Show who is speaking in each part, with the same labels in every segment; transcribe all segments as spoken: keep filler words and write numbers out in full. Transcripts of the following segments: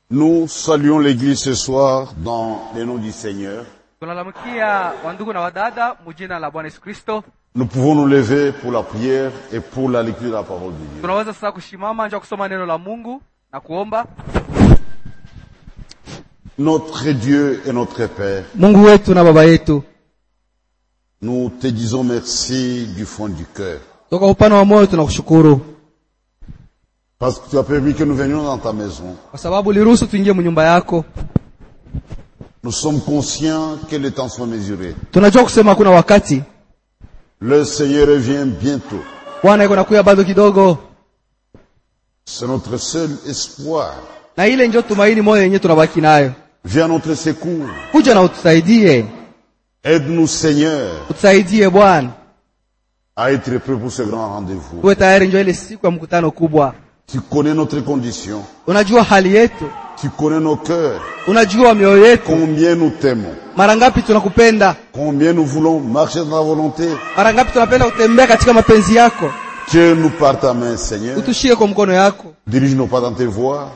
Speaker 1: Nous saluons l'église ce soir dans le nom du Seigneur. Nous pouvons nous lever pour la prière et pour la lecture de la parole de Dieu. Notre Dieu et notre Père, nous te disons merci du fond du cœur. Parce que tu as permis que nous venions dans ta maison. Nous sommes conscients que le temps soit mesuré. Le Seigneur revient bientôt. C'est notre seul espoir. Viens à notre secours. Aide-nous, Seigneur, à être prêts pour ce grand rendez-vous. Tu connais notre condition. Tu connais nos cœurs. Combien nous t'aimons. Combien nous voulons marcher dans la volonté. Tiens-nous par ta main, Seigneur. Dirige-nous pas dans tes voies.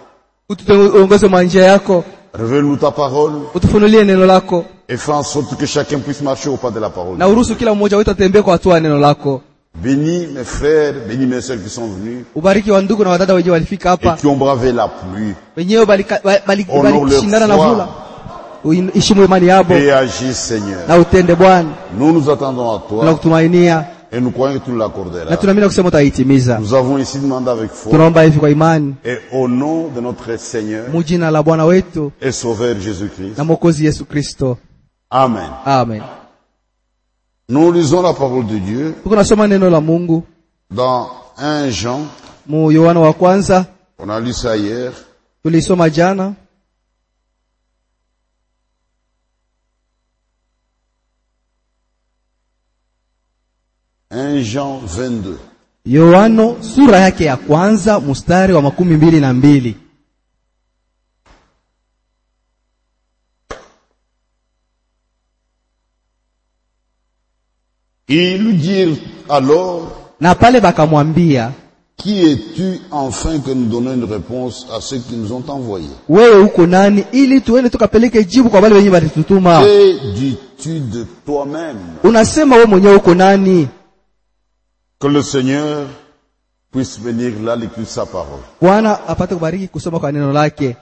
Speaker 1: Révèle-nous ta parole. Et fais en sorte que chacun puisse marcher au pas de la parole. Bénis mes frères, bénis mes sœurs qui sont venus et qui ont bravé la pluie. Honore leur foi et agis, Seigneur. Nous nous attendons à toi et nous croyons que tu nous l'accorderas. Nous avons ici demandé avec foi et au nom de notre Seigneur et Sauveur Jésus-Christ. Amen.
Speaker 2: Amen.
Speaker 1: Nous lisons la parole de Dieu dans un Jean. On a lu ça hier. un Jean vingt-deux.
Speaker 2: Yohano sura yake ya kwanza mstari wa makumi mbili na mbili.
Speaker 1: Ils lui dirent alors,
Speaker 2: na pale bakamwambia,
Speaker 1: qui es-tu enfin que nous donnons une réponse à ceux qui nous ont envoyés?
Speaker 2: Wewe uko nani ili tuende tukapeleke jibu kwa wale wenye walitutuma?
Speaker 1: Que dis-tu de toi-même?
Speaker 2: Unasema wewe mwenyewe uko nani?
Speaker 1: Que le Seigneur puisse venir là l'écrire sa parole.
Speaker 2: Bwana apate kubariki kusoma kwa neno lake.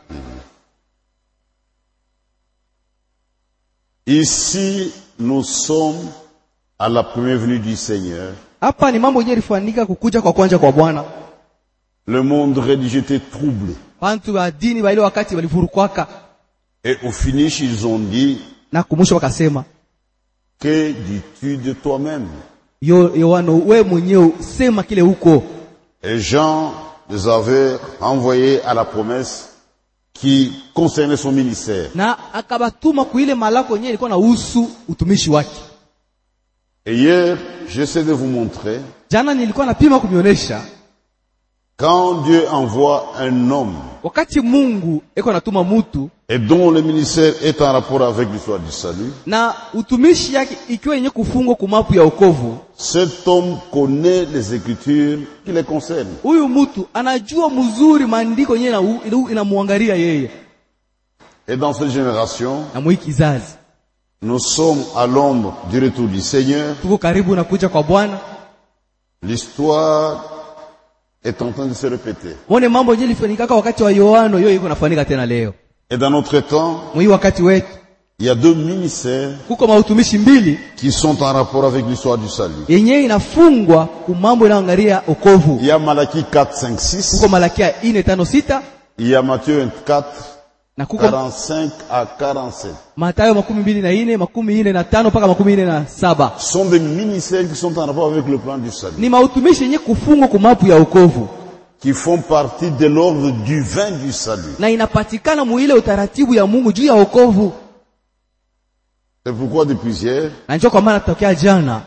Speaker 1: Ici nous sommes à la première venue du Seigneur.
Speaker 2: Hapa ni mambo yenyewe yalifanyika kukuja kwa kwanza kwa Bwana.
Speaker 1: Le monde religieux était troublé.
Speaker 2: Bantu wa dini wa ile wakati walivurukwaka.
Speaker 1: Et au finish ils ont dit,
Speaker 2: na kumwisho wakasema,
Speaker 1: que dis-tu de toi-même?
Speaker 2: Yo Yohano wewe mwenyewe sema kile huko.
Speaker 1: Et Jean les avait envoyés à la promesse qui concernait son ministère.
Speaker 2: Na akabatuma kuile malako yenyewe ilikuwa na husu utumishi wake.
Speaker 1: Et hier, j'essaie de vous montrer,
Speaker 2: jana nilikuwa napima kumionesha,
Speaker 1: quand Dieu envoie un homme,
Speaker 2: wakati Mungu eko anatuma mtu,
Speaker 1: et dont le ministère est en rapport avec l'histoire du salut,
Speaker 2: na utumishi yake ikiwa yenye kufungwa kumapu ya wokovu,
Speaker 1: cet homme connaît les écritures qui les concernent.
Speaker 2: Huyu mtu anajua mzuri maandiko yenyewe inamuangalia yeye.
Speaker 1: Et dans cette génération,
Speaker 2: na mwi kizazi,
Speaker 1: nous sommes à l'ombre du retour du Seigneur.
Speaker 2: Tuko karibu na kuja kwa Bwana.
Speaker 1: L'histoire est en train de se répéter.
Speaker 2: Wone mambo yenyewe ilifanyika wakati wa Yohano, yeye iko nafanyika tena leo.
Speaker 1: Et dans notre temps,
Speaker 2: mwi wakati wetu,
Speaker 1: il y a deux ministères
Speaker 2: kuko mautumishi mbili
Speaker 1: qui sont en rapport avec l'histoire du salut.
Speaker 2: yenyewe inafungwa ku mambo inaangalia wokovu.
Speaker 1: Il y a Malachie quatre, cinq, six.
Speaker 2: Kuko Malakia nne tano sita.
Speaker 1: Il y a Matthieu vingt-quatre,
Speaker 2: na kuko
Speaker 1: quarante-cinq à quarante-sept.
Speaker 2: Mathayo makumi mbili na nne, makumi nne na tano mpaka makumi nne na saba.
Speaker 1: Ce sont des ministères qui sont en rapport avec le plan du salut.
Speaker 2: Ni mautumishi yenye kufungwa ku mapu ya wokovu.
Speaker 1: Qui font partie de l'ordre divin du salut.
Speaker 2: Na inapatikana muile utaratibu ya Mungu juu ya wokovu.
Speaker 1: C'est pourquoi depuis hier,
Speaker 2: na njoo kwa maana tokea jana,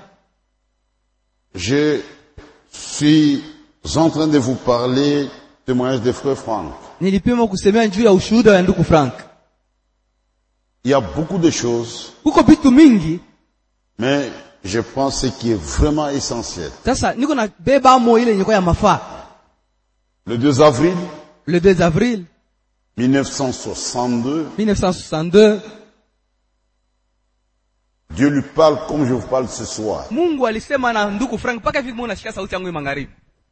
Speaker 1: je suis en train de vous parler du témoignage de frère Franck.
Speaker 2: Nilipima kusemea juu ya ushuhuda wa ndugu Frank.
Speaker 1: Il y a beaucoup de choses.
Speaker 2: Kuko vitu mingi,
Speaker 1: mais je pense ce qui est vraiment essentiel.
Speaker 2: Sasa niko na beba mo ile yenye kwa ya mafaa.
Speaker 1: Le deux avril,
Speaker 2: le deux avril,
Speaker 1: mille neuf cent soixante-deux.
Speaker 2: mille neuf cent soixante-deux.
Speaker 1: Dieu lui parle comme je vous parle ce soir.
Speaker 2: Mungu alisema na ndugu Frank mpaka hivi mbona nashika sauti yangu magharibi.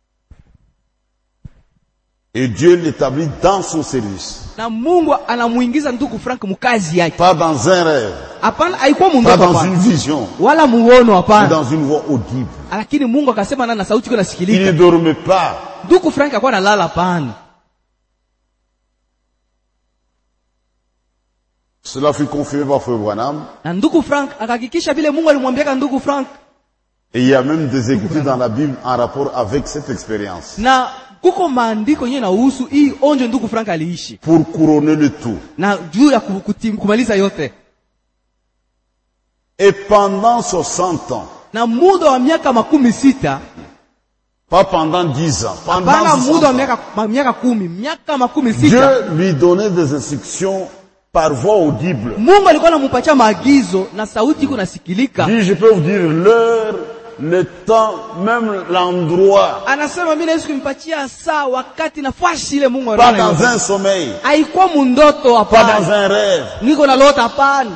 Speaker 1: Et Dieu l'établit dans son service.
Speaker 2: Na Mungu anamuingiza ndugu Frank mkazi yake.
Speaker 1: Pas dans un rêve.
Speaker 2: Hapana, haikuwa mundoto
Speaker 1: hapana. Pas dans
Speaker 2: hapana.
Speaker 1: une vision.
Speaker 2: Wala muono hapana.
Speaker 1: Dans une voix audible.
Speaker 2: Lakini Mungu akasema na sauti iko nasikilika.
Speaker 1: Il ne dormait pas.
Speaker 2: Ndugu Frank alikuwa analala hapana.
Speaker 1: Cela fut confirmé par Frère Branham.
Speaker 2: Na ndugu Frank akahakikisha vile Mungu alimwambia ndugu Frank.
Speaker 1: Et il y a même des écritures dans la Bible en rapport avec cette expérience.
Speaker 2: Na kuko maandiko yenyewe nahusu hii onjo ndugu Frank aliishi.
Speaker 1: Pour couronner le tout.
Speaker 2: Na juu ya kumaliza yote.
Speaker 1: Et pendant soixante ans.
Speaker 2: Na muda wa miaka makumi sita.
Speaker 1: Pas pendant dix ans. Pendant
Speaker 2: Hapana muda wa miaka miaka kumi, miaka makumi sita.
Speaker 1: Dieu lui donnait des instructions par voix audible.
Speaker 2: Mungu alikuwa anampatia maagizo na sauti iko nasikilika.
Speaker 1: Dis, je peux vous dire l'heure, le temps, même l'endroit.
Speaker 2: Anasema mimi naweza kumpatia saa, wakati na nafasi ile Mungu
Speaker 1: anaona. Pas dans un sommeil.
Speaker 2: Haikuwa mundoto hapana.
Speaker 1: Pas dans un rêve.
Speaker 2: Niko na lota hapana.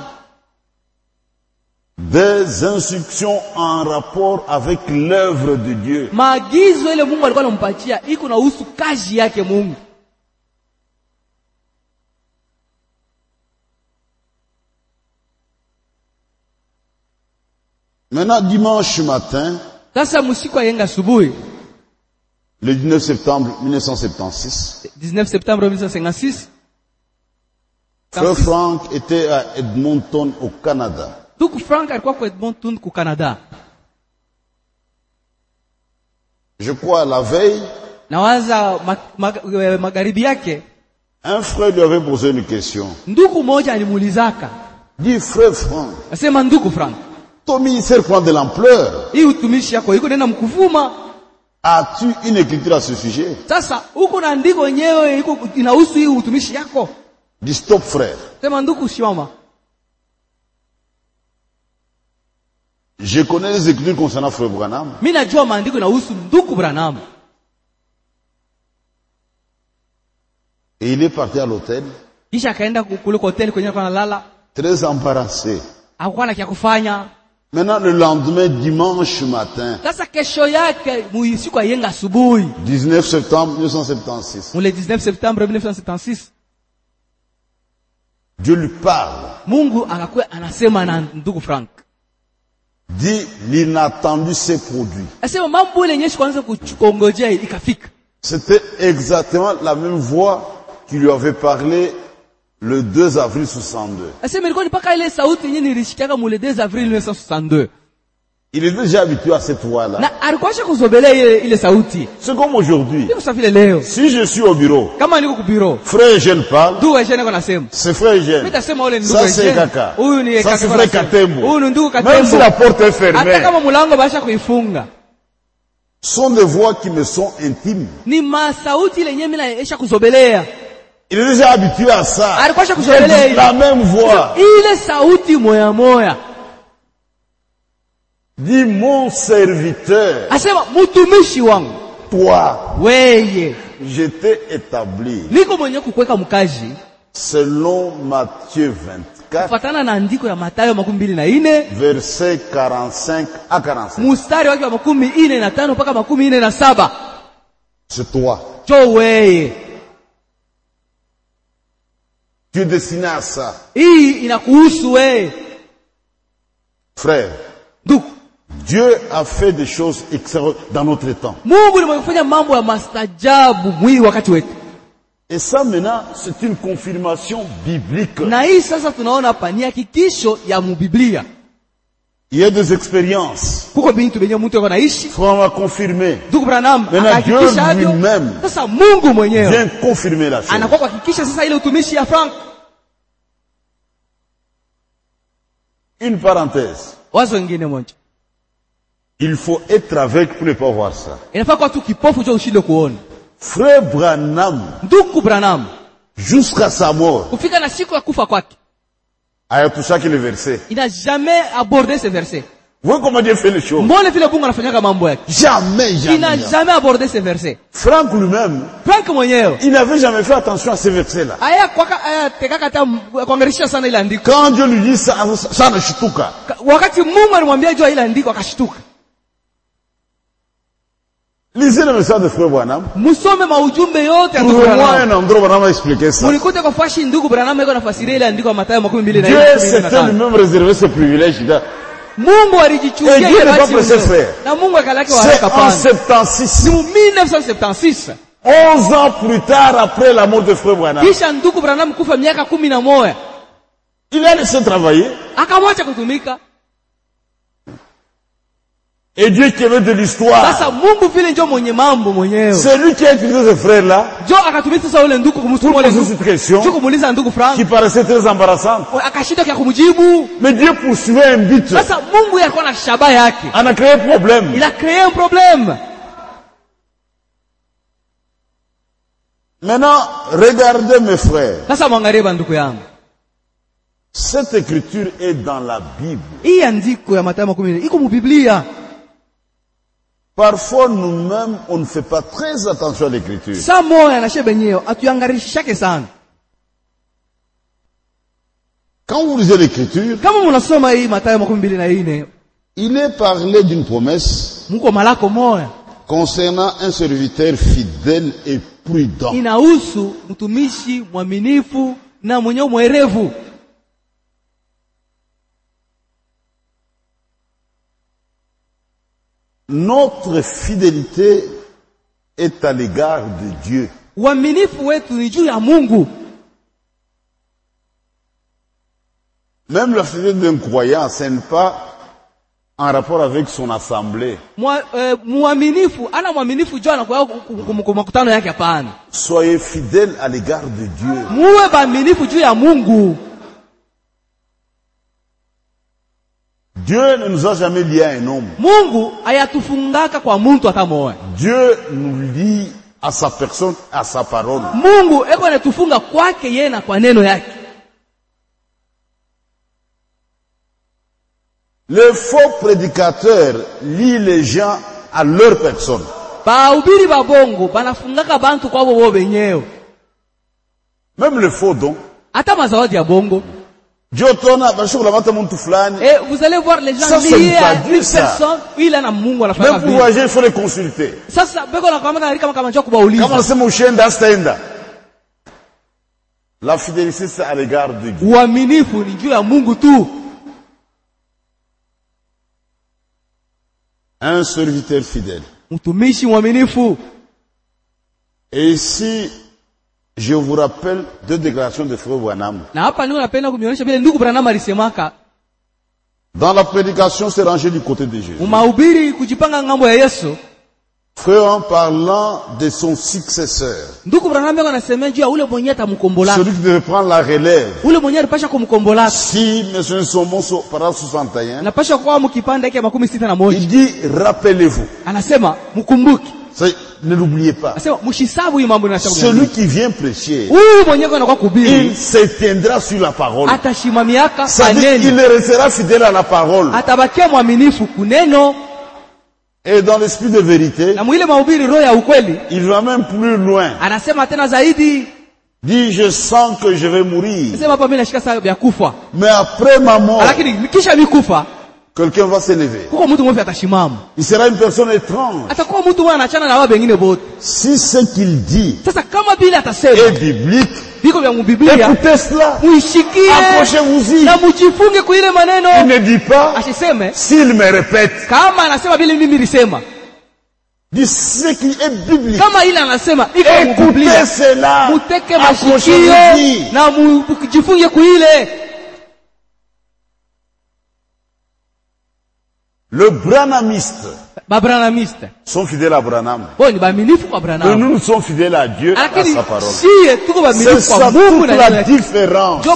Speaker 1: Des instructions en rapport avec l'œuvre de Dieu.
Speaker 2: Maagizo ile Mungu alikuwa anampatia iko na husu kazi yake Mungu.
Speaker 1: Maintenant, dimanche matin,
Speaker 2: sasa musiku ayenga asubuhi,
Speaker 1: le dix-neuf septembre mille neuf cent soixante-seize,
Speaker 2: dix-neuf septembre mille neuf cent cinquante-six,
Speaker 1: Frère Frank était à Edmonton au Canada.
Speaker 2: Ndugu Frank alikuwa kwa Edmonton au Canada.
Speaker 1: Je crois la veille,
Speaker 2: nawaza magharibi yake,
Speaker 1: un frère lui avait posé une question.
Speaker 2: Ndugu moja alimuulizaka,
Speaker 1: dit Frère Frank,
Speaker 2: asema ndugu Frank,
Speaker 1: ton ministère prend de l'ampleur.
Speaker 2: Hii utumishi yako iko nenda mkuvuma.
Speaker 1: As-tu une écriture à ce sujet?
Speaker 2: Sasa uko na andiko yenyewe iko inahusu hii utumishi yako?
Speaker 1: Dis stop frère.
Speaker 2: Sema ndugu shima.
Speaker 1: Je connais les écritures concernant Frère Branham.
Speaker 2: Mimi najua maandiko inahusu ndugu Branham.
Speaker 1: Et il est parti à l'hôtel.
Speaker 2: Kisha akaenda kule kwa hotel kwenye alikuwa analala.
Speaker 1: Très embarrassé.
Speaker 2: Hakuwa na kia kufanya.
Speaker 1: Maintenant le lendemain dimanche matin.
Speaker 2: Sasa kesho yake siku ayenga asubuhi.
Speaker 1: dix-neuf septembre mille neuf cent soixante-seize.
Speaker 2: Le dix-neuf septembre mille neuf cent soixante-seize.
Speaker 1: Dieu lui parle.
Speaker 2: Mungu akakuwa anasema na ndugu Frank.
Speaker 1: Dit l'inattendu s'est produit.
Speaker 2: Asema mambo ile yenyewe kwanza kungojea ikafika.
Speaker 1: C'était exactement la même voix qui lui avait parlé le deux avril soixante-deux.
Speaker 2: Asema ilikuwa mpaka ile sauti yenyewe nilishikiaka mu le deux avril mille neuf cent soixante-deux.
Speaker 1: Il est déjà habitué à cette voix-là.
Speaker 2: Na alikuwa kuzobelea ile ile sauti.
Speaker 1: C'est comme aujourd'hui.
Speaker 2: Si
Speaker 1: je suis au bureau.
Speaker 2: Kama niko ku bureau.
Speaker 1: Frère Eugène parle.
Speaker 2: Ndugu Eugène anasema.
Speaker 1: C'est frère Eugène.
Speaker 2: Nitasema ule ndugu
Speaker 1: Eugène. Ça c'est kaka.
Speaker 2: Huyu ni
Speaker 1: kaka. Ça c'est frère Katembo.
Speaker 2: Huyu ndugu Katembo.
Speaker 1: Même si la porte est fermée.
Speaker 2: Hata kama mlango basha kuifunga.
Speaker 1: Sont des voix qui me sont intimes.
Speaker 2: Ni masauti ile yenyewe mimi naisha kuzobelea.
Speaker 1: Il est déjà habitué à ça.
Speaker 2: Alikuwa kuzobelea
Speaker 1: la même voix.
Speaker 2: Ile sauti moya moya.
Speaker 1: Dis mon serviteur.
Speaker 2: Asema mtumishi wangu.
Speaker 1: Toi.
Speaker 2: Weye.
Speaker 1: Je t'ai établi.
Speaker 2: Niko mwenye kukweka mkazi.
Speaker 1: Selon Matthieu vingt-quatre.
Speaker 2: Kufatana na andiko ya Mathayo makumi mbili na nne.
Speaker 1: Verset quarante-cinq à quarante-sept.
Speaker 2: Mustari wake wa makumi nne na tano mpaka makumi nne na saba.
Speaker 1: C'est toi.
Speaker 2: Jo weye.
Speaker 1: Tu es destiné à ça.
Speaker 2: Hii inakuhusu wewe.
Speaker 1: Frère.
Speaker 2: Ndugu.
Speaker 1: Dieu a fait des choses extraordinaires dans notre temps.
Speaker 2: Mungu alimefanya mambo ya mastajabu mwili wakati wetu.
Speaker 1: Et ça maintenant, c'est une confirmation biblique.
Speaker 2: Na hii sasa tunaona hapa ni hakikisho ya mubiblia.
Speaker 1: Il y a des expériences.
Speaker 2: Kuko bintu benye mtu yuko naishi.
Speaker 1: Frère m'a confirmé.
Speaker 2: Ndugu Branham
Speaker 1: akahakikisha lui-même.
Speaker 2: Sasa Mungu mwenyewe
Speaker 1: vient confirmer la chose.
Speaker 2: Anakuwa kuhakikisha sasa ile utumishi ya Frank.
Speaker 1: Une parenthèse.
Speaker 2: Wazo wengine moja.
Speaker 1: Il faut être avec pour ne pas voir ça.
Speaker 2: Inafaa kwa tu kipofu ndio ushinde kuona.
Speaker 1: Frère Branham.
Speaker 2: Ndugu Branham.
Speaker 1: Jusqu'à sa mort.
Speaker 2: Kufika na siku ya kufa kwake.
Speaker 1: Ayatoucha qui le verset.
Speaker 2: Il n'a jamais abordé ce verset.
Speaker 1: Vous voyez comment Dieu fait les choses?
Speaker 2: Jamais, jamais.
Speaker 1: Il n'a jamais abordé ces versets. Franck lui-même, Franck il n'avait jamais fait attention à ces versets-là. Quand Dieu lui dit ça, ça ne shituka. Lisez le message de Frère Branham. Trouvez-moi un endroit où Branham a expliqué ça. Dieu s'était lui-même réservé ce privilège. Et Dieu n'est pas pressé de faire. C'est en soixante-seize. onze ans plus tard après la mort de Frère Branham. Il a laissé travailler. Et Dieu qui avait de l'histoire. C'est lui qui a utilisé ce frère-là pour poser cette question qui paraissait très embarrassante. Mais Dieu poursuivait un but. On a créé un problème.
Speaker 2: Il a créé un problème.
Speaker 1: Maintenant, regardez mes frères. Cette écriture est dans la Bible. Parfois, nous-mêmes, on ne fait pas très attention à l'écriture. Quand vous lisez l'écriture, il est parlé d'une promesse concernant un serviteur fidèle et prudent. Notre fidélité est à l'égard de Dieu. Même la fidélité d'un croyant, ce n'est pas en rapport avec son assemblée. Soyez fidèles à l'égard de Dieu. Dieu ne nous a jamais liés à un homme. Dieu nous lie à sa personne, à sa parole. Les faux prédicateurs lient les gens à leur personne. Même le faux don.
Speaker 2: Et vous allez voir les gens liés à une personne, il en a Mungu anafanya.
Speaker 1: Même pour voyager, il faut les consulter. La fidélité, c'est à l'égard de Dieu. Un serviteur fidèle. Et ici, je vous rappelle deux déclarations de Frère Branham. Dans la prédication, c'est rangé du côté de Jésus. Frère, en parlant de son successeur, celui qui devait prendre la relève, si M. Nsomo, paragraphe soixante et un, il dit, rappelez-vous. Ne l'oubliez pas. Celui qui vient prêcher, il s'éteindra sur la parole. Ça dit qu'il restera fidèle à la parole. Et dans l'esprit de vérité, il va même plus loin. Dit, je sens que je vais mourir. Mais après ma mort, quelqu'un va s'élever. Il sera une personne étrange. Si ce qu'il dit est biblique, écoutez cela. Accrochez-vous-y. Il ne dit pas s'il me répète. Dit ce qui est biblique. Écoutez cela. Accrochez-vous-y. Le branhamiste sont fidèles à Branham. Et nous, nous sommes fidèles à Dieu, à sa parole. C'est ça toute la différence.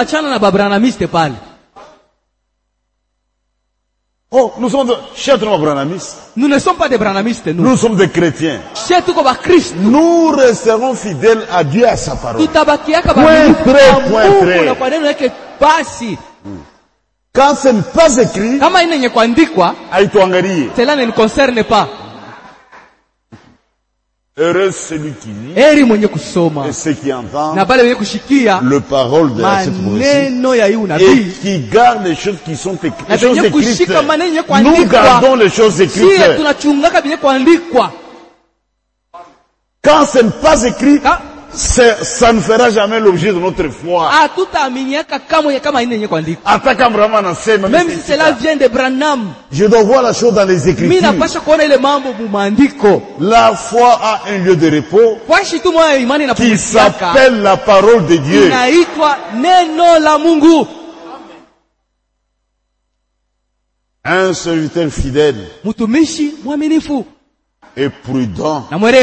Speaker 1: Oh, nous sommes de, chers branhamistes.
Speaker 2: Nous ne sommes pas des branhamistes, nous.
Speaker 1: Nous sommes des chrétiens. Nous resterons fidèles à Dieu, à sa parole. Point très, point très. Hmm. Quand ce n'est pas écrit,
Speaker 2: kama ina yenye kuandikwa,
Speaker 1: haituangalie.
Speaker 2: Cela ne nous concerne pas.
Speaker 1: Heureux celui qui lit,
Speaker 2: heri mwenye kusoma,
Speaker 1: et ceux qui entendent,
Speaker 2: na bale wenye kushikia
Speaker 1: le parole de cette prophétie, et qui gardent les choses qui sont écrites. Les choses écrites. Nous gardons les choses écrites. Quand ce n'est pas écrit, ça ne fera jamais l'objet de notre foi. Même
Speaker 2: si cela vient de Branham,
Speaker 1: je dois voir la chose dans les Écritures. La foi a un lieu de repos qui s'appelle la parole de Dieu. Un serviteur fidèle et prudent.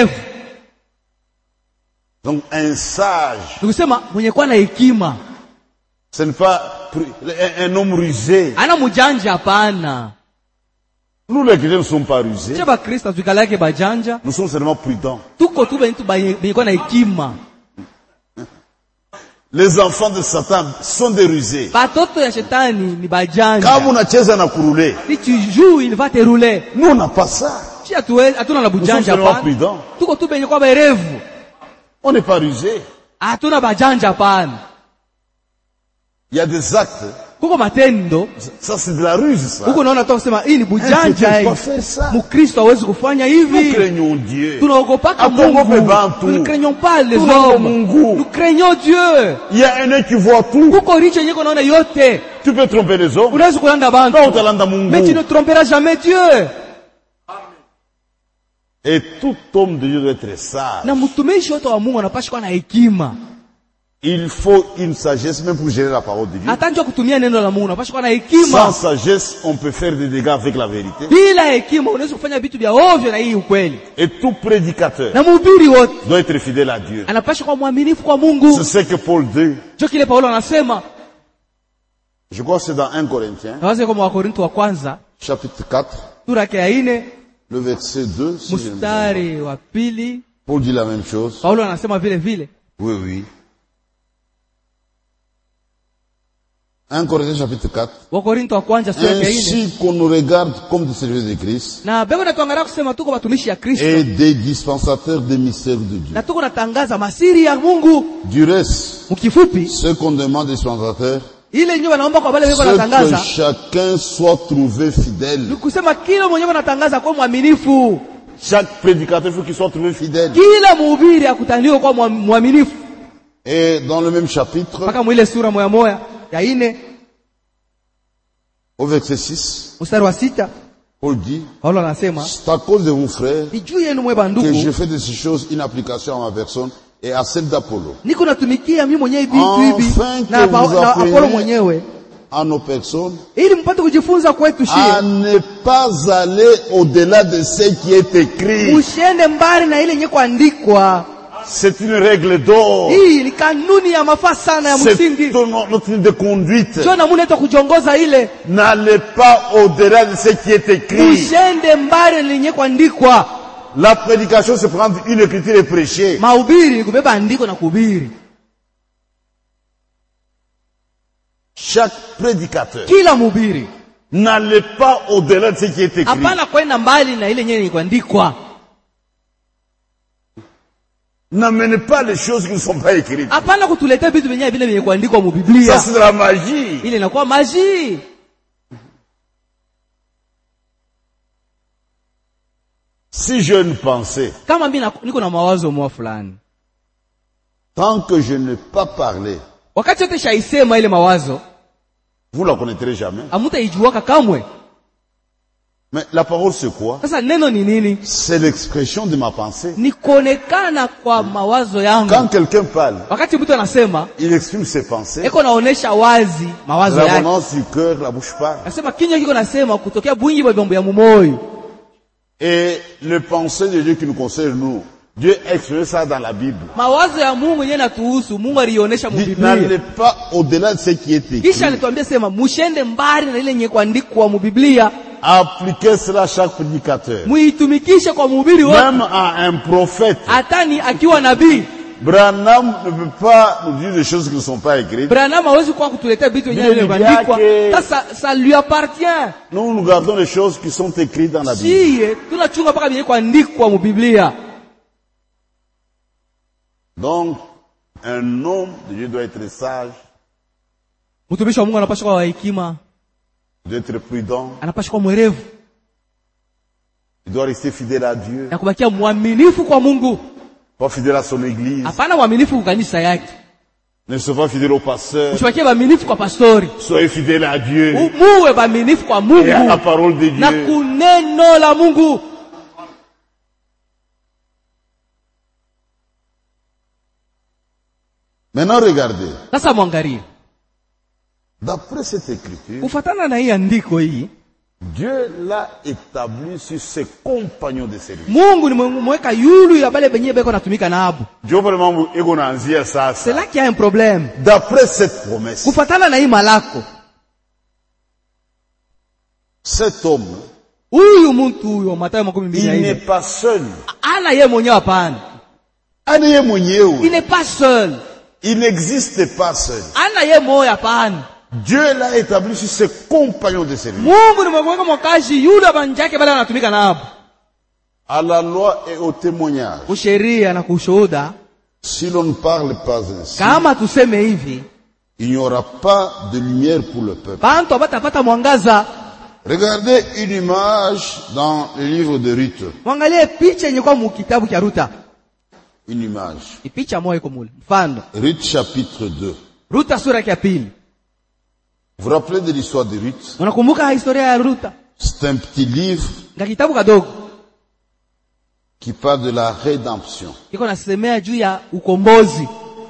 Speaker 1: Donc un sage. Ce n'est pas un homme rusé. Nous les chrétiens ne sommes pas rusés. Nous sommes seulement prudents. Les enfants de Satan sont des rusés. Quand on a cheza na kurouler,
Speaker 2: si tu joues, il va te rouler.
Speaker 1: Nous on n'a pas ça. Nous sommes seulement prudents. On n'est pas rusé. Il y a des actes. Ça c'est de la ruse, ça. On ne peut pas faire ça. Nous craignons Dieu. Nous
Speaker 2: ne craignons pas les hommes. Nous craignons Dieu.
Speaker 1: Il y a un œil qui voit tout. Tu peux tromper les hommes,
Speaker 2: mais tu ne tromperas jamais Dieu.
Speaker 1: Et tout homme de Dieu doit être sage. Il faut une sagesse même pour gérer la parole de Dieu. Sans sagesse, on peut faire des dégâts avec la vérité. Et tout prédicateur doit être fidèle à Dieu. C'est ce que Paul dit. Je crois que c'est dans un Corinthiens, chapitre quatre, le verset deux. Si Paul dit la même chose. Oui, oui. un Corinthiens chapitre quatre. Ainsi qu'on nous regarde comme des serviteurs de Christ et des dispensateurs des mystères de Dieu. Du reste, ce qu'on demande des dispensateurs, c'est que chacun soit trouvé fidèle. Chaque prédicateur faut qu'il soit trouvé fidèle. Et dans le même chapitre, au verset six, Paul dit, c'est à cause de vous frères que je fais de ces choses une application à ma personne et à celle d'Apollo, afin que vous appreniez à nos personnes à ne pas aller au-delà de ce qui est écrit. C'est une règle d'or. C'est notre ligne de conduite. N'allez pas au-delà de ce qui est écrit. La prédication, c'est prendre une écriture et prêcher. Chaque prédicateur, n'allez pas au-delà de ce qui est écrit. N'amenez pas les choses qui ne sont pas écrites. Ça c'est de la magie. Si je ne pensais, tant que je n'ai pas parlé, vous ne la connaîtrez jamais. Mais la parole c'est quoi? C'est l'expression de ma pensée. Quand quelqu'un parle, il exprime ses pensées. L'abondance du cœur, la bouche parle. Et les pensées de Dieu qui nous concernent, nous, Dieu exprime ça dans la Bible. N'allez pas au-delà de ce qui est écrit. Appliquez cela à chaque prédicateur. Même à un prophète. Branham ne peut pas nous dire des choses qui ne sont pas écrites.
Speaker 2: Branham hawezi kwa kutuletea vitu vyenyewe vilivyoandikwa. Ça ça lui appartient.
Speaker 1: Nous nous gardons les choses qui sont écrites dans la Bible.
Speaker 2: Si, tunachunga mpaka vyenyewe kuandikwa mu Biblia.
Speaker 1: Donc un homme de Dieu doit être sage.
Speaker 2: Mtumishi wa Mungu anapaswa kuwa hekima.
Speaker 1: D'être prudent.
Speaker 2: Anapaswa kuwa mwerevu.
Speaker 1: Il doit rester fidèle à Dieu.
Speaker 2: Na kubakia mwaminifu kwa Mungu.
Speaker 1: Pas fidèle à son église.
Speaker 2: Hapana mwaminifu kwa kanisa yake.
Speaker 1: Ne sois pas fidèle au pasteur.
Speaker 2: Usibakie mwaminifu kwa pastori.
Speaker 1: Soyez fidèle à Dieu.
Speaker 2: Muwe mwaminifu kwa Mungu.
Speaker 1: Et à la parole de Dieu.
Speaker 2: Na kuneno la Mungu.
Speaker 1: Maintenant regardez.
Speaker 2: Sasa mwangalie.
Speaker 1: D'après cette écriture,
Speaker 2: kufuatana na hii andiko hii,
Speaker 1: Dieu l'a établi sur ses compagnons de service.
Speaker 2: Mungu ni mweka yulu ya bale benye beko natumika na abu.
Speaker 1: Dieu vraiment ego naanzia sasa.
Speaker 2: C'est là qu'il y a un problème.
Speaker 1: D'après cette promesse,
Speaker 2: kufuatana na hii malako,
Speaker 1: cet homme,
Speaker 2: huyu mtu huyo Mathayo makumi mbili na nne,
Speaker 1: il n'est pas seul.
Speaker 2: Ana yeye mwenyewe hapana.
Speaker 1: Ana yeye mwenyewe.
Speaker 2: Il n'est pas seul.
Speaker 1: Il n'existe pas seul.
Speaker 2: Ana yeye mwenyewe hapana.
Speaker 1: Dieu l'a établi sur ses compagnons de service.
Speaker 2: Mungu ni mweka mkazi yule banjake bale anatumika na abu.
Speaker 1: À la loi et au témoignage.
Speaker 2: Kusheria na kushuhuda.
Speaker 1: Si l'on ne parle pas ainsi,
Speaker 2: kama tuseme hivi,
Speaker 1: il n'y aura pas de lumière pour le peuple.
Speaker 2: Bantu batapata mwangaza.
Speaker 1: Regardez une image dans le livre de Ruth.
Speaker 2: Mwangalie picha yenye kwa mu kitabu cha Ruta.
Speaker 1: Une image.
Speaker 2: Ni picha moja iko mule. Mfano.
Speaker 1: Ruth chapitre deux.
Speaker 2: Ruta sura ya pili.
Speaker 1: Vous vous rappelez de l'histoire de Ruth?
Speaker 2: Unakumbuka historia ya Ruta?
Speaker 1: C'est un petit livre
Speaker 2: Nga kitabu kadogo
Speaker 1: qui parle de la rédemption.
Speaker 2: Kiko nasemea juu ya ukombozi.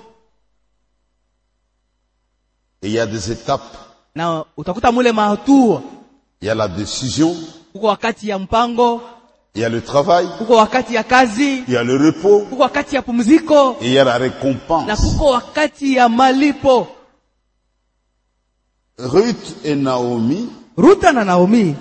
Speaker 1: Et il y a des étapes.
Speaker 2: Na utakuta mule mahatua.
Speaker 1: Il y a la décision.
Speaker 2: Uko wakati ya mpango.
Speaker 1: Il y a le travail.
Speaker 2: Uko wakati ya kazi.
Speaker 1: Il y a le repos.
Speaker 2: Uko wakati ya pumziko.
Speaker 1: Et il y a la récompense.
Speaker 2: Na uko wakati ya malipo.
Speaker 1: Ruth et Naomi,
Speaker 2: Ruta na Naomi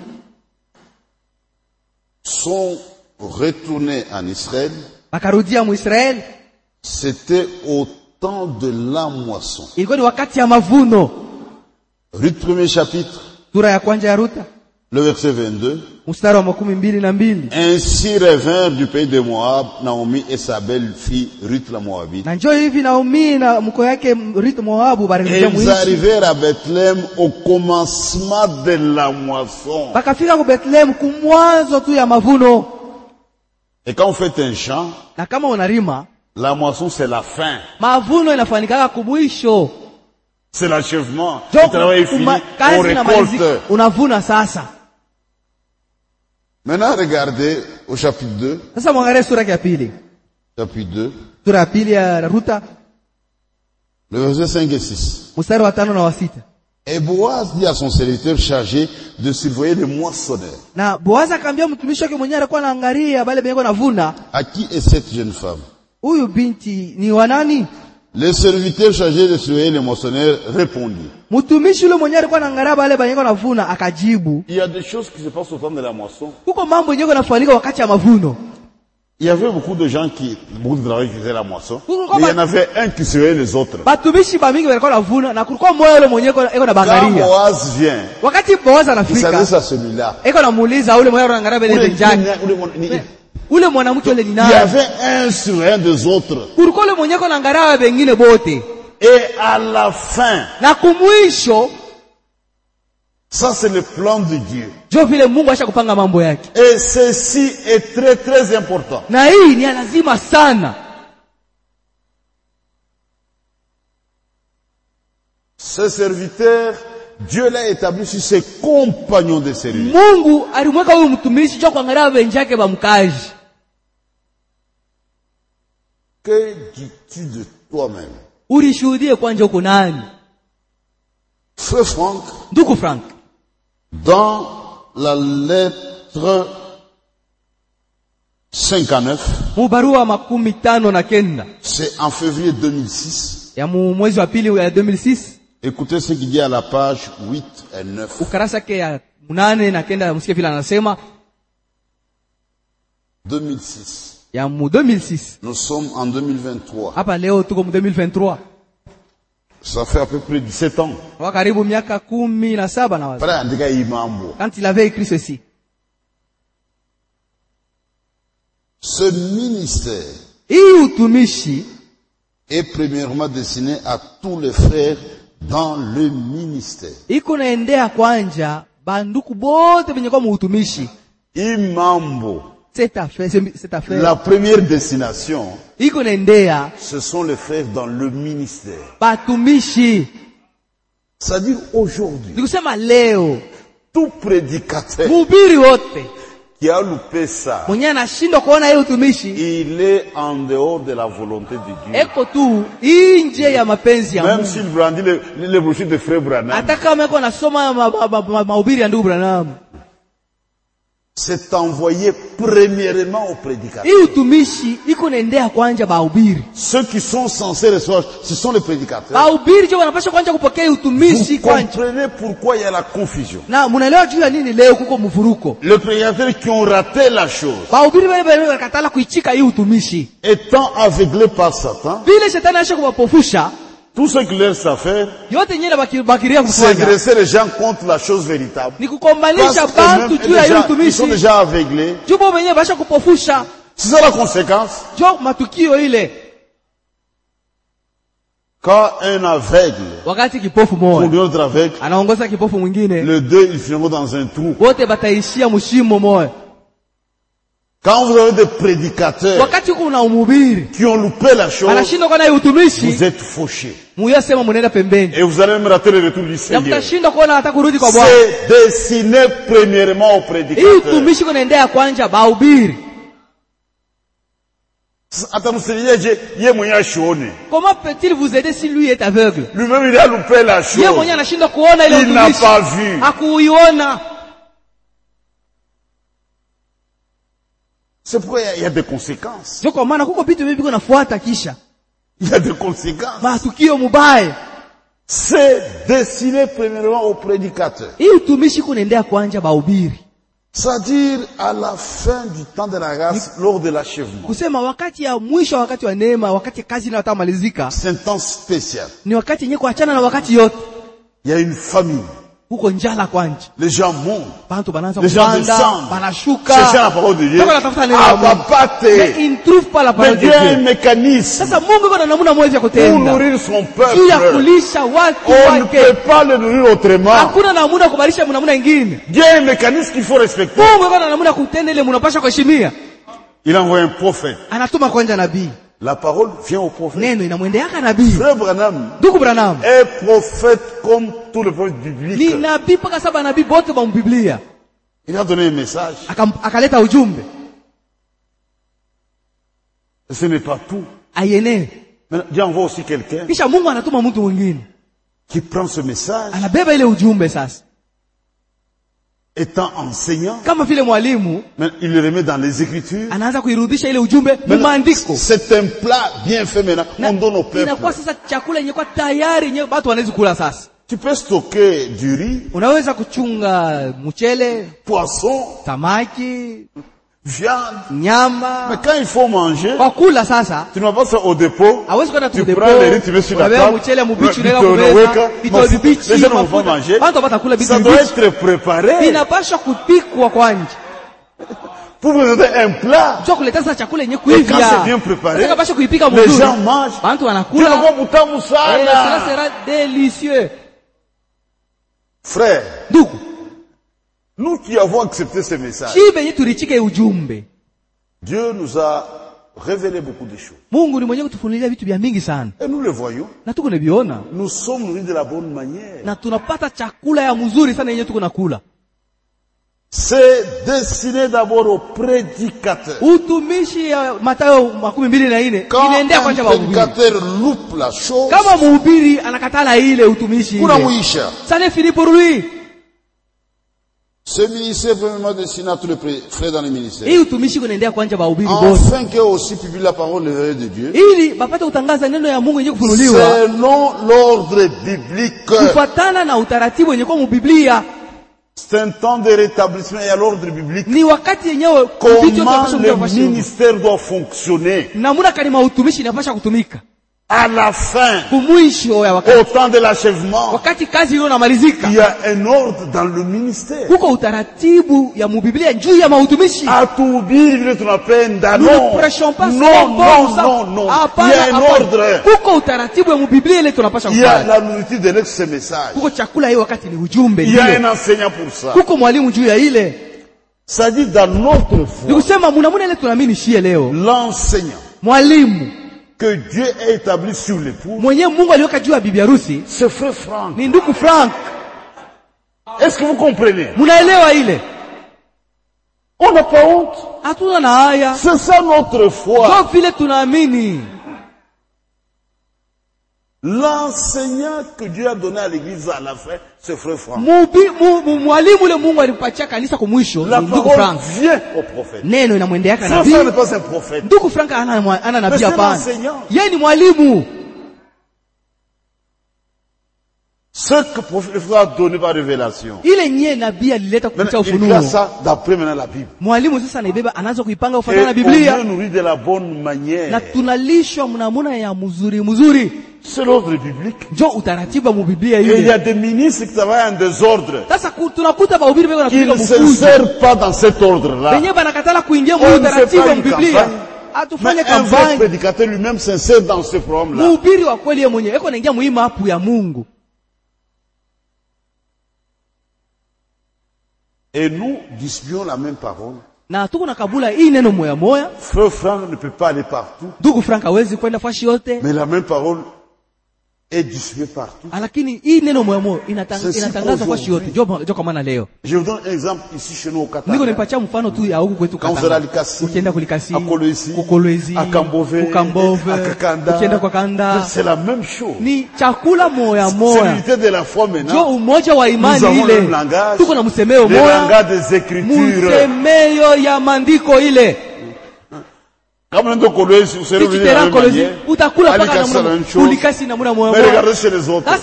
Speaker 1: sont retournés en Israël.
Speaker 2: Bakarudia mu Israël.
Speaker 1: C'était au temps de la moisson.
Speaker 2: Ilikuwa ni wakati ya mavuno.
Speaker 1: Ruth premier chapitre.
Speaker 2: Sura ya kwanza ya Ruta.
Speaker 1: Le verset vingt-deux.
Speaker 2: Mstari wa makumi mbili na mbili.
Speaker 1: Ainsi revinrent du pays de Moab Naomi et sa belle-fille Ruth la Moabite.
Speaker 2: Na njoo hivi Naomi na mko yake Ruth Moabu barikuja muishi.
Speaker 1: Ils arrivèrent à Bethléem au commencement de la moisson.
Speaker 2: Bakafika ku Bethlehem kumwanzo tu ya mavuno.
Speaker 1: Et quand on fait un champ,
Speaker 2: na kama unarima,
Speaker 1: la moisson c'est la fin.
Speaker 2: Mavuno inafanikaka kumwisho.
Speaker 1: C'est l'achèvement. Le travail est fini. On récolte.
Speaker 2: Unavuna sasa.
Speaker 1: Maintenant, regardez au chapitre deux.
Speaker 2: Sasa mwangalie sura ya pili.
Speaker 1: Chapitre deux.
Speaker 2: Sura ya pili ya Ruta.
Speaker 1: Le verset cinq et six.
Speaker 2: Mstari wa tano na wa sita.
Speaker 1: Et Boaz dit à son serviteur chargé de surveiller les moissonneurs.
Speaker 2: Na Boaz akamwambia mtumishi wake mwenyewe alikuwa anaangalia bale benye wanavuna.
Speaker 1: À qui est cette jeune femme?
Speaker 2: Huyu binti ni wa nani?
Speaker 1: Le serviteur chargé de surveiller les moissonneurs répondit.
Speaker 2: Mtumishi yule mwenyewe alikuwa anaangalia bale benye wanavuna akajibu.
Speaker 1: Il y a des choses qui se passent au temps de la moisson.
Speaker 2: Kuko mambo yenyewe yanafanyika wakati ya mavuno.
Speaker 1: Il y avait beaucoup de gens qui, beaucoup de travailleurs qui faisaient la moisson. Mais il y en avait un qui surveillait les autres.
Speaker 2: Batumishi ba mingi walikuwa wanavuna na kulikuwa mmoja yule mwenyewe eko na bangaria.
Speaker 1: Quand Boaz vient,
Speaker 2: wakati Boaz anafika,
Speaker 1: il s'adresse à celui-là.
Speaker 2: Eko namuuliza ule mwenyewe anaangalia bele benjani. Ule mwanamke yule ni nani?
Speaker 1: Il y avait un surveillant des autres.
Speaker 2: Kulikuwa yule mwenyewe anaangalia wengine bote.
Speaker 1: Et à la fin,
Speaker 2: na kumwisho,
Speaker 1: ça c'est le plan de Dieu.
Speaker 2: Jo vile Mungu acha kupanga mambo yake.
Speaker 1: Et ceci est très très important.
Speaker 2: Na hii ni lazima sana.
Speaker 1: Ce serviteur, Dieu l'a établi sur ses compagnons de service.
Speaker 2: Mungu alimweka huyu mtumishi cho kuangalia wenzake ba mkazi.
Speaker 1: Que dis-tu de toi-même?
Speaker 2: Ulishuhudie kwanja uko nani?
Speaker 1: Frère Franck,
Speaker 2: ndugu Frank,
Speaker 1: dans la lettre cinquante-neuf,
Speaker 2: mubarua makumi tano na kenda,
Speaker 1: c'est en février deux mille six,
Speaker 2: ya mwezi wa pili ya deux mille six.
Speaker 1: Écoutez ce qu'il dit à la page huit et neuf.
Speaker 2: Ukarasa ke ya nane na kenda, msikie vile anasema.
Speaker 1: deux mille six.
Speaker 2: ya mu deux mille six.
Speaker 1: Nous sommes en deux mille vingt-trois.
Speaker 2: Hapa leo tuko mu deux mille vingt-trois.
Speaker 1: Ça fait à peu près dix-sept ans.
Speaker 2: Wakaribu miaka kumi na saba na wazi.
Speaker 1: Para andika hii mambo.
Speaker 2: Quand il avait écrit ceci.
Speaker 1: Ce ministère
Speaker 2: hii utumishi
Speaker 1: est premièrement destiné à tous les frères dans le ministère.
Speaker 2: Iko naendea kwanja banduku bote benye kwa utumishi.
Speaker 1: Hii mambo.
Speaker 2: C'est affaire, c'est affaire.
Speaker 1: La première destination,
Speaker 2: iko naendea,
Speaker 1: ce sont les frères dans le ministère.
Speaker 2: Batumishi.
Speaker 1: C'est-à-dire aujourd'hui.
Speaker 2: Nikusema leo.
Speaker 1: Tout prédicateur.
Speaker 2: Mhubiri wote.
Speaker 1: Qui a loupé ça.
Speaker 2: Mwenye anashindwa kuona hiyo utumishi.
Speaker 1: Il est en dehors de la volonté de Dieu.
Speaker 2: Eko tu nje ya mapenzi ya Mungu.
Speaker 1: Même s'il brandit les, les brochures de frère Branham.
Speaker 2: Hata kama eko nasoma mahubiri ya ndugu Branham.
Speaker 1: C'est envoyé premièrement aux prédicateurs.
Speaker 2: Hii utumishi iko naendea kwanja bahubiri.
Speaker 1: Ceux qui sont censés recevoir, ce sont les prédicateurs.
Speaker 2: Bahubiri je wanapaswa kwanja kupokea utumishi kwanja.
Speaker 1: Vous comprenez pourquoi il y a la confusion.
Speaker 2: Na munaelewa juu ya nini leo kuko mvuruko.
Speaker 1: Les prédicateurs qui ont raté la chose.
Speaker 2: Bahubiri wale wale wakatala kuichika hii utumishi.
Speaker 1: Étant aveuglés par Satan.
Speaker 2: Vile shetani acha kuwapofusha.
Speaker 1: Tout ce qu'il leur sait faire,
Speaker 2: c'est
Speaker 1: dresser les gens contre la chose véritable. Parce que même, ils sont déjà aveuglés. C'est ça la conséquence. Quand un aveugle conduit l'autre aveugle, les deux ils finiront dans un trou. Quand vous avez des prédicateurs qui ont loupé la chose, vous êtes fauchés. Et vous allez même rater le retour du Seigneur. C'est destiné premièrement aux prédicateurs.
Speaker 2: Comment peut-il vous aider si lui est aveugle?
Speaker 1: Lui-même il a loupé la chose. Il n'a pas vu. C'est pourquoi il y a des conséquences. Il y a des conséquences. C'est destiné premièrement aux prédicateurs. C'est-à-dire à la fin du temps de la grâce, lors de l'achèvement. C'est un temps spécial. Il y a une famine. Les gens montent, les gens descendent, cherchant la parole de Dieu. Ah, papa, mais il ne trouve pas la parole de Dieu. Mais il y a un mécanisme pour nourrir son peuple. On ne peut pas le nourrir autrement. Il y a un mécanisme qu'il faut respecter. Il envoie un prophète. La parole vient au prophète. Frère Branham est prophète comme tous les prophètes bibliques. Il a donné un message. Ce n'est pas tout. Mais Dieu envoie aussi quelqu'un qui prend ce message, étant enseignant, mais il le remet dans les Écritures. C'est un plat bien fait maintenant. On donne au peuple. Tu peux stocker du riz, poisson, viande. Mais quand il faut manger, tu ne vas pas ça au dépôt. Tu prends les riz, tu mets sur la table. Les gens ne vont pas manger. Ça doit être préparé. Pour vous donner un plat. Et quand c'est bien préparé, les gens mangent.
Speaker 2: Cela sera délicieux.
Speaker 1: Frère, nous qui avons accepté ce message, Dieu nous a révélé beaucoup de choses. Et nous le voyons. Nous sommes nourris de la bonne manière. C'est destiné d'abord aux prédicateurs. Quand un prédicateur loupe la chose,
Speaker 2: ça n'est fini pour lui.
Speaker 1: Ce ministère vraiment destiné à tous les frères dans le ministère. Afin qu'eux aussi publient la parole de Dieu. Selon l'ordre biblique. C'est un temps de rétablissement et à l'ordre biblique.
Speaker 2: Ni wakati yenyewe
Speaker 1: comment le ministère doit fonctionner.
Speaker 2: Namuna kani utumishi inapaswa kutumika.
Speaker 1: À la fin, au temps de l'achèvement, il y a un ordre dans le ministère. À tout Bible, tu n'appelles non. Non, non, non, non. Il y a un ordre. Il y a la nourriture de l'ex message. Il y a un enseignant pour ça. Ça dit dans notre foi, l'enseignant que Dieu a établi sur l'époux, c'est frère Franck. Est-ce que vous comprenez? On n'a pas honte. C'est ça notre foi. L'enseignant que Dieu a donné à l'église à la fin, c'est frère Franck. La parole vient au prophète. Ça, ça n'est pas un prophète. Mais c'est l'enseignant. Ce que le prophète a donné par révélation. Maintenant, il classe ça d'après maintenant la Bible. Et on veut nourrir de la bonne manière. C'est l'ordre biblique. Et il y a des ministres qui travaillent en désordre. Ils ne se servent pas dans cet ordre-là. On ne fait pas une campagne. Mais un vrai prédicateur lui-même s'insère dans ce programme-là. Et nous distribuons la même parole. Frère Franck ne peut pas aller partout. Mais la même parole est distribuée partout. Je vous donne un exemple ici chez nous au Qatar. Quand vous allez à Likasi, à Kolwezi, à Kambove, à Kakanda, c'est la même chose. C'est l'unité de la foi maintenant. Nous avons le même langage, le langage des Écritures. Comme un Kolwezi, vous serez venu à la même manière. À Likasi, c'est la même chose. Mais regardez chez les autres.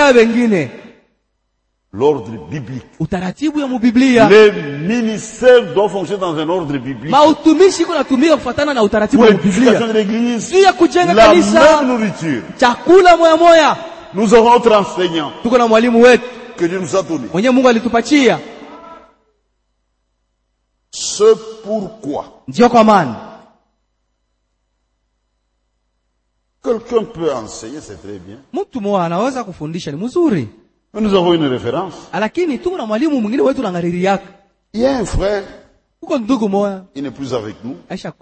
Speaker 1: L'ordre biblique. Les ministères doivent fonctionner dans un ordre biblique. Pour l'édification de l'église, la même nourriture. Nous avons notre enseignant que Dieu nous a donné. Ce pourquoi quelqu'un peut enseigner, c'est très bien. Mais nous avons une référence. Il y a un frère, il n'est plus avec nous.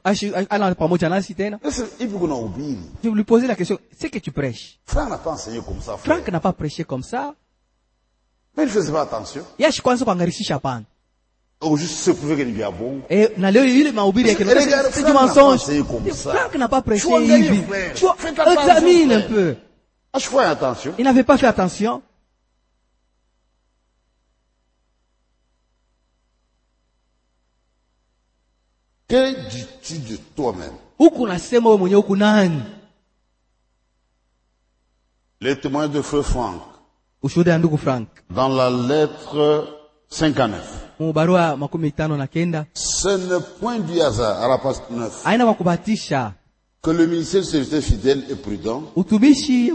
Speaker 1: Il faut qu'on oublie.
Speaker 2: Je lui posais la question, c'est que tu prêches?
Speaker 1: Franck n'a pas enseigné comme ça.
Speaker 2: Franck n'a pas prêché comme ça.
Speaker 1: Mais il ne faisait pas attention. Ou juste se prouver qu'il est bon.
Speaker 2: Et c'est du mensonge. Franck n'a pas prêché. Tu examines un peu. Il n'avait pas fait attention.
Speaker 1: Que dis-tu de toi-même? Les témoins de Frère Franck. Dans la lettre cinquante-neuf. Ce n'est point du hasard, à la page neuf, que le ministère du serviteur fidèle et prudent soit suivi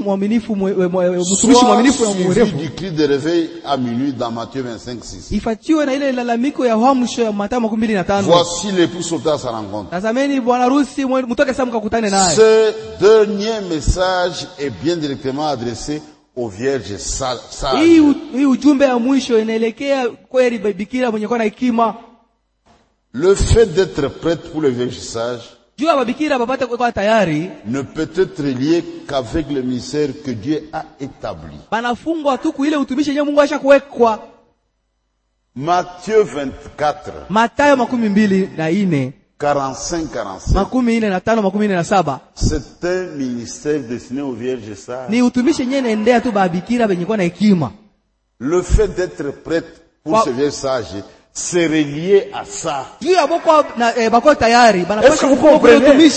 Speaker 1: du cri de réveil à minuit dans Matthieu vingt-cinq, six. Voici l'époux sauté à sa rencontre. Ce dernier message est bien directement adressé aux vierges sages. Le fait d'être prête pour les vierges sages ne peut être lié qu'avec le ministère que Dieu a établi. Matthieu vingt-quatre, quarante-cinq, quarante-sept. C'est un ministère destiné aux vierges sages. Le fait d'être prête pour ces vierges sages, c'est relié à ça. Est-ce que vous comprenez?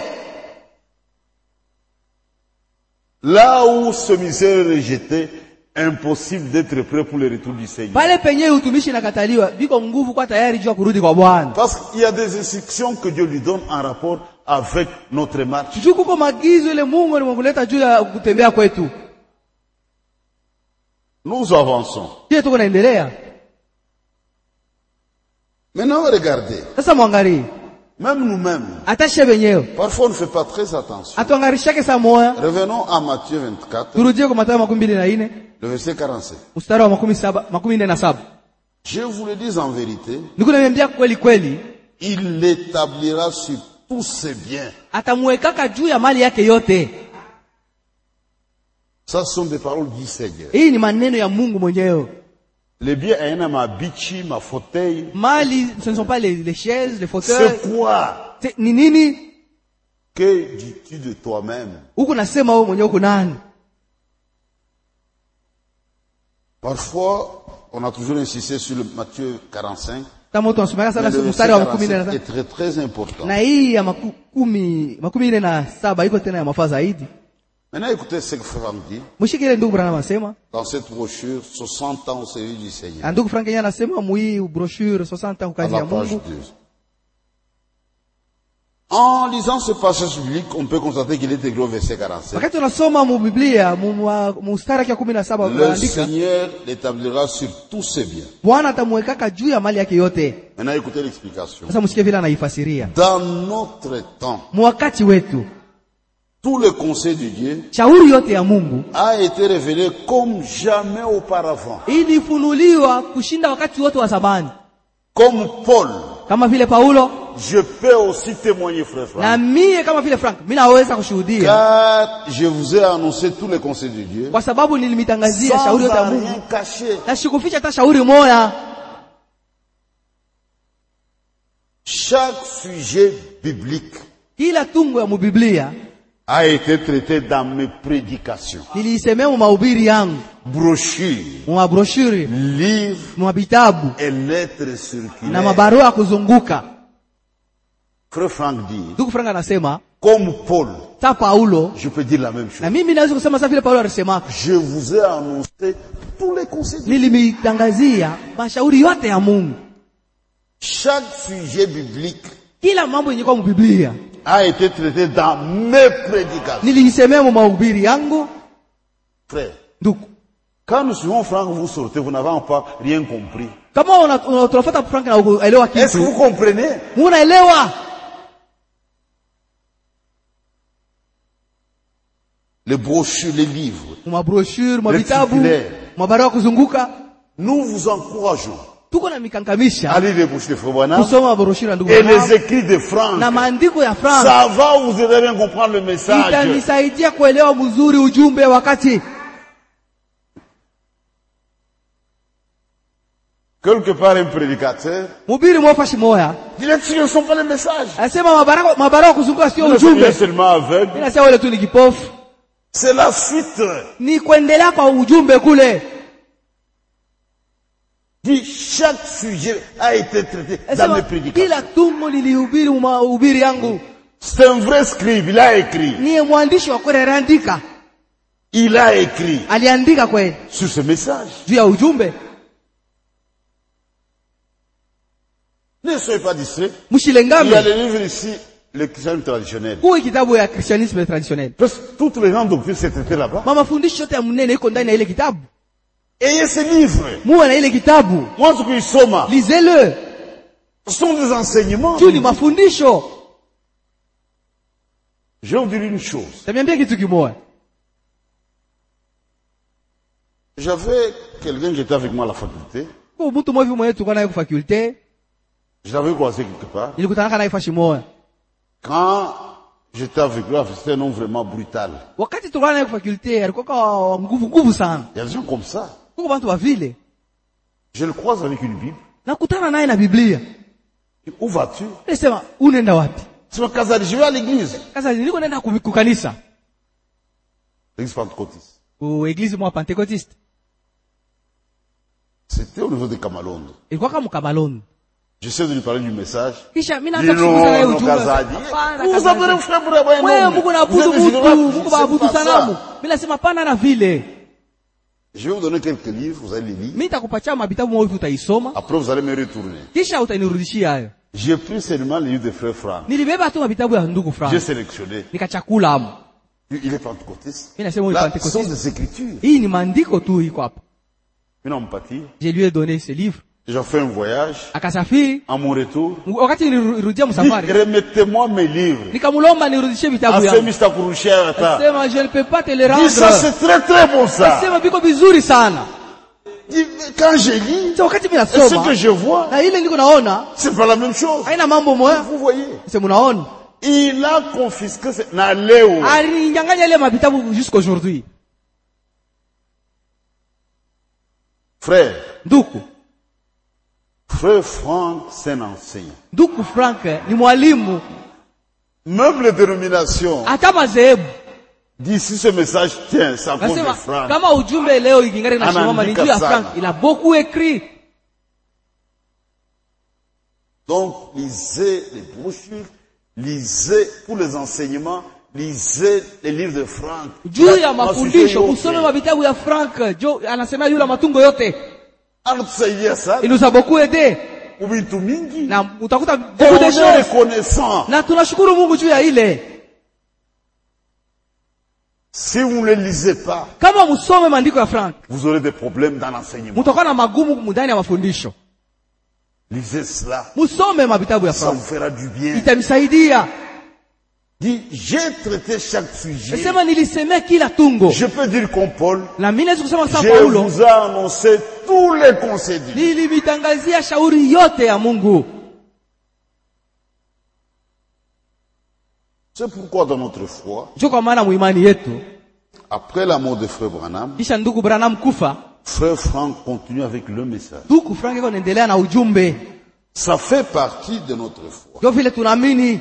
Speaker 1: Là où ce ministère est rejeté, impossible d'être prêt pour le retour du Seigneur.
Speaker 2: Pale penye utumishi nakataliwa, biko nguvu kwa tayari jua kurudi kwa Bwana.
Speaker 1: Parce qu'il y a des instructions que Dieu lui donne en rapport avec notre marche.
Speaker 2: Juu kuko magizo ile Mungu alimkuleta juu ya kutembea kwetu.
Speaker 1: Nous avançons.
Speaker 2: Kile tuko naendelea.
Speaker 1: Maintenant regardez.
Speaker 2: Sasa mwangalie.
Speaker 1: Même nous-mêmes.
Speaker 2: Atashe benyewe.
Speaker 1: Parfois on ne fait pas très attention.
Speaker 2: Atuangarishake saa moja.
Speaker 1: Revenons à Matthieu vingt-quatre.
Speaker 2: Turudie kwa Mathayo makumi mbili na nne.
Speaker 1: Le verset quarante-sept.
Speaker 2: Mstari wa makumi saba, makumi nne na saba.
Speaker 1: Je vous le dis en vérité.
Speaker 2: Niko naambia kweli kweli.
Speaker 1: Il l'établira sur tous ses biens.
Speaker 2: Atamwekaka juu ya mali yake yote.
Speaker 1: Ça sont des paroles du Seigneur.
Speaker 2: Hii ni maneno ya Mungu mwenyewe.
Speaker 1: Les biens ayana ma bichi, ma fauteuil.
Speaker 2: Mali, ce ne sont pas les, les chaises, les fauteuils.
Speaker 1: C'est quoi?
Speaker 2: C'est ni nini?
Speaker 1: Que dis-tu de toi-même?
Speaker 2: Uko nasema wewe mwenyewe uko nani?
Speaker 1: Parfois, on a toujours insisté sur le Matthieu quarante-cinq.
Speaker 2: Kama mtu anasoma sana mstari wa makumi nne na
Speaker 1: c'est très très important.
Speaker 2: Na hii ya makumi makumi nne na saba iko tena ya mafaa zaidi.
Speaker 1: Maintenant, écoutez ce que Franck dit.
Speaker 2: Mshikile ndugu Branham anasema.
Speaker 1: Dans cette brochure, soixante ans au service du Seigneur.
Speaker 2: Ndugu Frank yeye anasema mwi brochure soixante ans kazi ya Mungu.
Speaker 1: En lisant ce passage biblique, on peut constater qu'il est écrit au verset quarante-sept.
Speaker 2: Wakati tunasoma mu Biblia, mu mstari wa kumi na saba
Speaker 1: unaandika, le Seigneur l'établira sur tous ses biens.
Speaker 2: Bwana atamweka juu ya mali yake yote.
Speaker 1: Maintenant écoutez l'explication.
Speaker 2: Sasa msikie vile anaifasiria.
Speaker 1: Dans notre temps,
Speaker 2: mu wakati wetu,
Speaker 1: tout le conseil de Dieu
Speaker 2: shauri yote ya Mungu
Speaker 1: a été révélé comme jamais auparavant.
Speaker 2: Ilifunuliwa kushinda wakati wote wa zamani.
Speaker 1: Comme Paul,
Speaker 2: kama vile Paulo,
Speaker 1: je peux aussi témoigner, frère Franck.
Speaker 2: Na mie kama vile Frank, mimi naweza kushuhudia.
Speaker 1: Car je vous ai annoncé tous les conseils de Dieu.
Speaker 2: Kwa sababu nilimitangazia shauri yote ya Mungu. Na sikuficha hata shauri moja.
Speaker 1: Chaque sujet biblique,
Speaker 2: kila tungo ya Biblia
Speaker 1: a été traité dans mes prédications.
Speaker 2: Nilisemea mu mahubiri yangu.
Speaker 1: Brochure,
Speaker 2: mu brochure,
Speaker 1: livre,
Speaker 2: mu vitabu
Speaker 1: et lettres circulaires.
Speaker 2: Na mabarua kuzunguka.
Speaker 1: Frère Franck dit,
Speaker 2: Ndugu Frank anasema,
Speaker 1: comme Paul,
Speaker 2: ta Paulo,
Speaker 1: je peux dire la même chose.
Speaker 2: Na mimi naweza kusema sawa vile Paulo alisema,
Speaker 1: je vous ai annoncé tous les conseils.
Speaker 2: Nilimitangazia mashauri yote ya Mungu.
Speaker 1: Chaque sujet biblique,
Speaker 2: kila mambo yenye kwa Biblia
Speaker 1: a été traité dans mes prédications.
Speaker 2: Nilisemea mu mahubiri yangu.
Speaker 1: Frère,
Speaker 2: ndugu,
Speaker 1: quand nous suivons Franck, vous sortez, vous n'avez pas rien compris.
Speaker 2: Kama unafuata Frank na uelewa kitu.
Speaker 1: Est-ce que vous comprenez?
Speaker 2: Unaelewa?
Speaker 1: Les brochures, les livres,
Speaker 2: ma brochure, ma vitabu, ma barua kuzunguka.
Speaker 1: Nous vous encourageons.
Speaker 2: Tuko na mikankamisha.
Speaker 1: Allez les brochures de Frère Branham.
Speaker 2: Kusoma brochure ndugu.
Speaker 1: Et les écrits de Franck.
Speaker 2: Na maandiko ya Frank.
Speaker 1: Ça va vous aider à bien comprendre le message.
Speaker 2: Itanisaidia kuelewa mzuri ujumbe wakati.
Speaker 1: Quelque part un prédicateur.
Speaker 2: Mhubiri mwafashi moya.
Speaker 1: Il est sûr ne sont pas les messages.
Speaker 2: Anasema mabaraka mabaraka kuzunguka sio ujumbe.
Speaker 1: Il est seulement aveugle.
Speaker 2: Inasema wale tu ni kipofu.
Speaker 1: C'est la suite.
Speaker 2: Ni kuendelea kwa ujumbe kule.
Speaker 1: Dit chaque sujet a été traité dans mes prédications.
Speaker 2: Kila tungo nilihubiri mahubiri yangu.
Speaker 1: C'est un vrai scribe, il a écrit.
Speaker 2: Ni mwandishi wa kweli aliandika.
Speaker 1: Il a écrit.
Speaker 2: Aliandika kweli.
Speaker 1: Sur ce message.
Speaker 2: Juu ya ujumbe.
Speaker 1: Ne soyez pas distraits.
Speaker 2: Mshilengame.
Speaker 1: Il y a le livre ici, le christianisme traditionnel.
Speaker 2: Kwa kitabu ya christianisme traditionnel.
Speaker 1: Parce que toutes les grandes doctrines sont traitées là-bas.
Speaker 2: Mama fundisho yote ya mnene iko ndani ya ile kitabu.
Speaker 1: Ayez ce livre.
Speaker 2: Muwe na ile kitabu.
Speaker 1: Moi ce que ils sont là.
Speaker 2: Lisez-le.
Speaker 1: Ce sont des enseignements.
Speaker 2: Tu ni mafundisho.
Speaker 1: Je vais vous dire une chose.
Speaker 2: Tamiambia kitu kimoja.
Speaker 1: J'avais quelqu'un qui était avec moi à la faculté.
Speaker 2: Kwa mtu mmoja mmoja tulikuwa naye kwa faculté.
Speaker 1: Je l'avais croisé quelque part.
Speaker 2: Nilikutana naye fashi moja.
Speaker 1: Quand j'étais avec lui, c'était un homme vraiment brutal.
Speaker 2: Wakati tulikuwa naye kwa faculté, alikuwa kwa nguvu nguvu sana.
Speaker 1: Il y a des gens comme ça.
Speaker 2: Kwa watu wa vile.
Speaker 1: Je le croise avec une Bible.
Speaker 2: Nakutana naye na Biblia.
Speaker 1: Où vas-tu?
Speaker 2: Alisema, unaenda wapi?
Speaker 1: Sema Kazali, je vais à l'église.
Speaker 2: Kazali, niko naenda kukanisa.
Speaker 1: L'église pentecôtiste.
Speaker 2: Ou église mwa pentecôtiste.
Speaker 1: C'était au niveau de Kamalonde.
Speaker 2: Ilikuwa kama Kamalonde.
Speaker 1: J'essaie de lui parler du message.
Speaker 2: Kisha mimi naanza kuzungumza naye ujumbe.
Speaker 1: Vous avez un frère pour avoir un
Speaker 2: Wewe Mungu naabudu mtu, Mungu baabudu sanamu. Mimi nasema pana na vile.
Speaker 1: Je vais vous donner quelques livres, vous allez les lire.
Speaker 2: Nitakupatia mabitabu moja utaisoma.
Speaker 1: Après vous allez me retourner.
Speaker 2: Kisha utanirudishia hayo.
Speaker 1: J'ai pris seulement les livres de frère Franck.
Speaker 2: Nilibeba tu mabitabu ya ndugu Franck.
Speaker 1: J'ai sélectionné.
Speaker 2: Nikachakula hapo.
Speaker 1: Il est pentecôtiste.
Speaker 2: Mimi nasema huyu pentecôtiste.
Speaker 1: Ce sont des écritures.
Speaker 2: Hii ni maandiko tu iko hapa.
Speaker 1: Mimi nampatia.
Speaker 2: Je lui ai donné ce livre.
Speaker 1: J'ai fait un voyage.
Speaker 2: Akasafiri.
Speaker 1: À mon retour.
Speaker 2: Wakati nilirudia msafari.
Speaker 1: Remettez-moi mes livres.
Speaker 2: Nikamlomba nirudishie vitabu yangu.
Speaker 1: Asema sitakurushia hata.
Speaker 2: Asema je ne peux pas te les rendre.
Speaker 1: Ça c'est très très bon ça.
Speaker 2: Asema biko vizuri sana.
Speaker 1: Quand je lis,
Speaker 2: wakati mimi nasoma,
Speaker 1: ce que je vois,
Speaker 2: na ile niko naona,
Speaker 1: c'est pas la même chose.
Speaker 2: Haina mambo moja.
Speaker 1: Vous voyez.
Speaker 2: C'est munaona.
Speaker 1: Il a confisqué na leo.
Speaker 2: Alinyang'anya ile mabitabu jusqu'aujourd'hui.
Speaker 1: Frère.
Speaker 2: Ndugu.
Speaker 1: Frère Franck, c'est un enseignant.
Speaker 2: Ndugu Frank ni mwalimu.
Speaker 1: Même les dénominations.
Speaker 2: Hata madhehebu.
Speaker 1: D'ici ce message tient, ça cause de Franck.
Speaker 2: Kama ujumbe leo ikingari na shimama ni juu ya Frank, il a beaucoup écrit.
Speaker 1: Donc, lisez les brochures, lisez pour les enseignements, lisez les livres de Franck.
Speaker 2: Juu ya mafundisho, usome mabitabu ya Frank, jo anasema yule matungo yote.
Speaker 1: Anatusaidia sana.
Speaker 2: Il nous a beaucoup aidé.
Speaker 1: Ubitu mingi.
Speaker 2: Na utakuta beaucoup de choses. Na tunashukuru Mungu juu ya ile.
Speaker 1: Si vous ne lisez pas,
Speaker 2: kama musome maandiko ya Frank,
Speaker 1: vous aurez des problèmes dans l'enseignement.
Speaker 2: Mutakuwa na magumu ndani ya mafundisho.
Speaker 1: Lisez cela.
Speaker 2: Musome mabitabu ya
Speaker 1: Ça
Speaker 2: Frank.
Speaker 1: vous fera du bien.
Speaker 2: Itamsaidia.
Speaker 1: Dit, j'ai traité chaque sujet.
Speaker 2: Sema nilisemea kila tungo.
Speaker 1: Je peux dire comme Paul.
Speaker 2: Na mimi naweza kusema sawa
Speaker 1: Je
Speaker 2: Paulo.
Speaker 1: vous ai annoncé tous les conseils de Dieu.
Speaker 2: Nilimitangazia shauri yote ya Mungu.
Speaker 1: C'est pourquoi dans notre foi,
Speaker 2: Ndio kwa maana muimani yetu,
Speaker 1: après la mort de frère Branham,
Speaker 2: kisha ndugu Branham kufa,
Speaker 1: frère Franck continue avec le message.
Speaker 2: ndugu Frank yuko anaendelea na ujumbe.
Speaker 1: Ça fait partie de notre foi.
Speaker 2: Ndio vile tunaamini.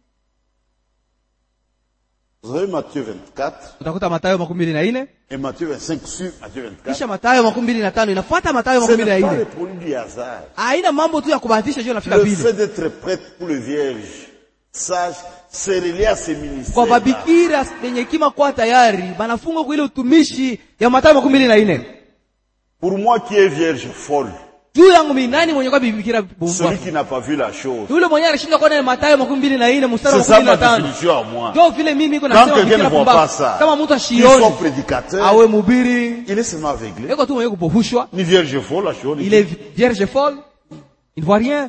Speaker 1: Vous avez Matthieu vingt-quatre.
Speaker 2: Utakuta Mathayo makumi mbili na nne.
Speaker 1: Et Matthieu vingt-cinq sur Matthieu vingt-quatre.
Speaker 2: Kisha Mathayo makumi mbili na tano inafuata Mathayo makumi mbili na nne.
Speaker 1: Ce n'est pas le produit du hasard.
Speaker 2: Haina mambo tu ya kubahatisha juu nafika vile.
Speaker 1: Le fait d'être prêtre pour le vierge, sage, c'est relié à ses ministères.
Speaker 2: Kwa babikira yenye hekima kwa tayari, banafunga kwa ile utumishi ya Mathayo makumi mbili na nne.
Speaker 1: Pour moi qui est vierge folle.
Speaker 2: Juu yangu mimi nani mwenye kwa bibikira bumba?
Speaker 1: Celui qui n'a pas vu la chose.
Speaker 2: Yule mwenye alishinda kuona Mathayo makumi mbili na nne mstari wa
Speaker 1: kumi na tano.
Speaker 2: C'est ça ma définition à moi. Ndio vile mimi niko nasema bibikira bumba. Kama mtu ashioni, awe mhubiri,
Speaker 1: il est seulement aveuglé.
Speaker 2: Eko tu mwenye kupofushwa.
Speaker 1: Ni vierge folle la chose.
Speaker 2: Il est vierge folle. Il ne voit rien.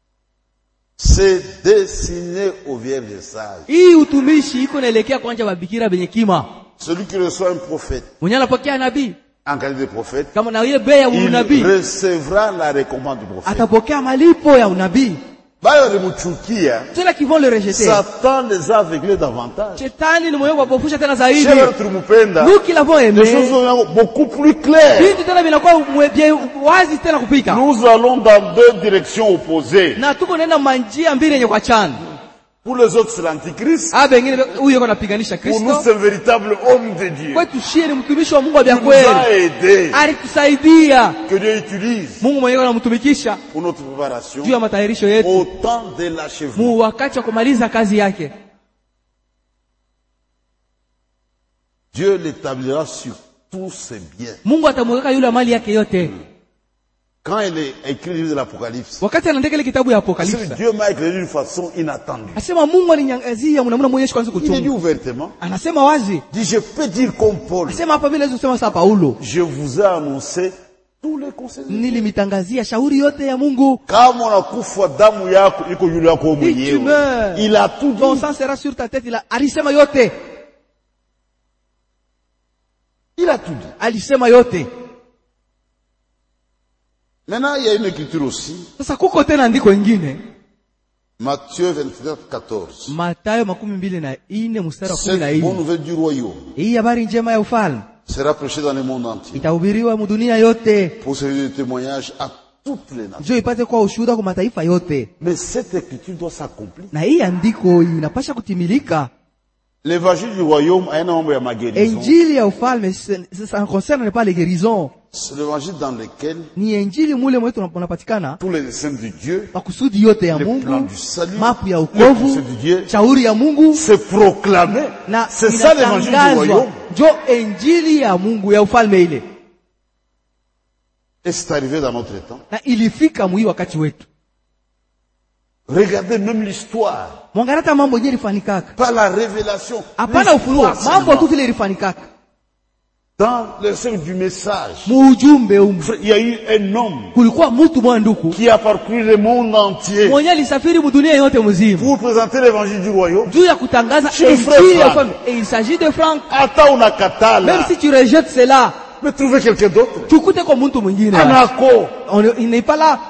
Speaker 1: C'est destiné aux vierges sages.
Speaker 2: Hii utumishi iko naelekea kwanja babikira benye kima.
Speaker 1: Celui qui reçoit un prophète.
Speaker 2: Mwenye anapokea nabii.
Speaker 1: En qualité de prophète.
Speaker 2: Kama na yeye bea unabii.
Speaker 1: Il recevra la récompense du prophète.
Speaker 2: Atapokea malipo ya unabii.
Speaker 1: Bayo de Muchukia.
Speaker 2: Ceux qui vont le rejeter.
Speaker 1: Satan les a aveuglés davantage.
Speaker 2: Shetani ni mwenye kupofusha tena zaidi.
Speaker 1: Nous
Speaker 2: qui l'avons aimé.
Speaker 1: Les choses sont beaucoup plus claires.
Speaker 2: Vitu tena vinakuwa wazi tena kupika.
Speaker 1: Nous allons dans deux directions opposées.
Speaker 2: Na tuko nenda manjia mbili yenye kuachana.
Speaker 1: Pour les autres c'est l'antichrist.
Speaker 2: Ah bengine huyo yuko anapiganisha Kristo.
Speaker 1: Pour nous c'est le véritable homme de Dieu.
Speaker 2: Kwetu shie ni mtumishi wa Mungu wa kweli.
Speaker 1: Il nous a aidé.
Speaker 2: Alitusaidia.
Speaker 1: Que Dieu utilise.
Speaker 2: Mungu mwenyewe anamtumikisha.
Speaker 1: Pour notre préparation.
Speaker 2: Juu ya matayarisho yetu.
Speaker 1: Au temps de l'achèvement.
Speaker 2: Mu wakati wa kumaliza kazi yake.
Speaker 1: Dieu l'établira sur tous ses biens.
Speaker 2: Mungu atamweka yule mali yake yote.
Speaker 1: Quand il est écrit le livre de l'Apocalypse,
Speaker 2: wakati anaandika ile kitabu ya Apocalypse,
Speaker 1: Dieu m'a écrit d'une façon inattendue.
Speaker 2: Asema Mungu aliniangazia mnamna mwenyewe kwanza kuchunga.
Speaker 1: Il dit ouvertement.
Speaker 2: Anasema wazi.
Speaker 1: Dit je peux dire comme Paul.
Speaker 2: Asema hapa mimi naweza kusema sawa Paulo.
Speaker 1: Je vous ai annoncé tous les conseils.
Speaker 2: Nilimitangazia shauri yote ya Mungu.
Speaker 1: Kama unakufa damu yako iko yule yako mwenyewe. Il a tout dit.
Speaker 2: Ton sang sera sur ta tête, il a alisema yote.
Speaker 1: Il a tout dit.
Speaker 2: Alisema yote.
Speaker 1: Maintenant, il y a une écriture aussi.
Speaker 2: Sasa kuko tena andiko ingine.
Speaker 1: Matthieu vingt-neuf quatorze.
Speaker 2: Mathayo makumi mbili na nne mstari wa kumi na nne.
Speaker 1: Cette bonne nouvelle du royaume.
Speaker 2: Hii habari njema ya ufalme
Speaker 1: sera prêchée dans le monde entier.
Speaker 2: Itahubiriwa dunia yote.
Speaker 1: Pour servir de témoignage à toutes les nations.
Speaker 2: Ndio ipate kwa ushuhuda kwa mataifa yote.
Speaker 1: Mais cette écriture doit s'accomplir.
Speaker 2: Na hii andiko inapasha kutimilika.
Speaker 1: L'évangile du royaume a un nombre de guérison.
Speaker 2: Injili ya ufalme ça ne concerne pas les guérisons.
Speaker 1: C'est l'évangile dans lequel
Speaker 2: ni injili mule mwetu unapatikana
Speaker 1: tous les desseins de Dieu,
Speaker 2: makusudi yote ya Mungu, mapu ya wokovu, shauri ya Mungu,
Speaker 1: c'est proclamé.
Speaker 2: Na
Speaker 1: c'est ça l'évangile du royaume.
Speaker 2: Jo injili ya Mungu ya ufalme ile.
Speaker 1: Et c'est arrivé dans notre temps.
Speaker 2: Na ilifika mwi wakati wetu.
Speaker 1: Regardez même l'histoire.
Speaker 2: Mwangalia mambo yenyewe ilifanikaka.
Speaker 1: Pas la révélation.
Speaker 2: Hapana ufunuo, mambo tu vile ilifanikaka.
Speaker 1: Dans le sens du message,
Speaker 2: Mujumbe umu.
Speaker 1: Il y a eu un homme
Speaker 2: Kulikuwa mtu mwanduku
Speaker 1: qui a parcouru le monde entier
Speaker 2: mwenye alisafiri mudunia yote mzima
Speaker 1: pour présenter l'évangile du royaume.
Speaker 2: juu ya kutangaza injili ya ufalme. Et il s'agit de Franck.
Speaker 1: Ata unakatala.
Speaker 2: Même si tu rejettes cela,
Speaker 1: mais trouver quelqu'un d'autre.
Speaker 2: Tukute kwa mtu mwingine.
Speaker 1: Anako.
Speaker 2: Il n'est pas là.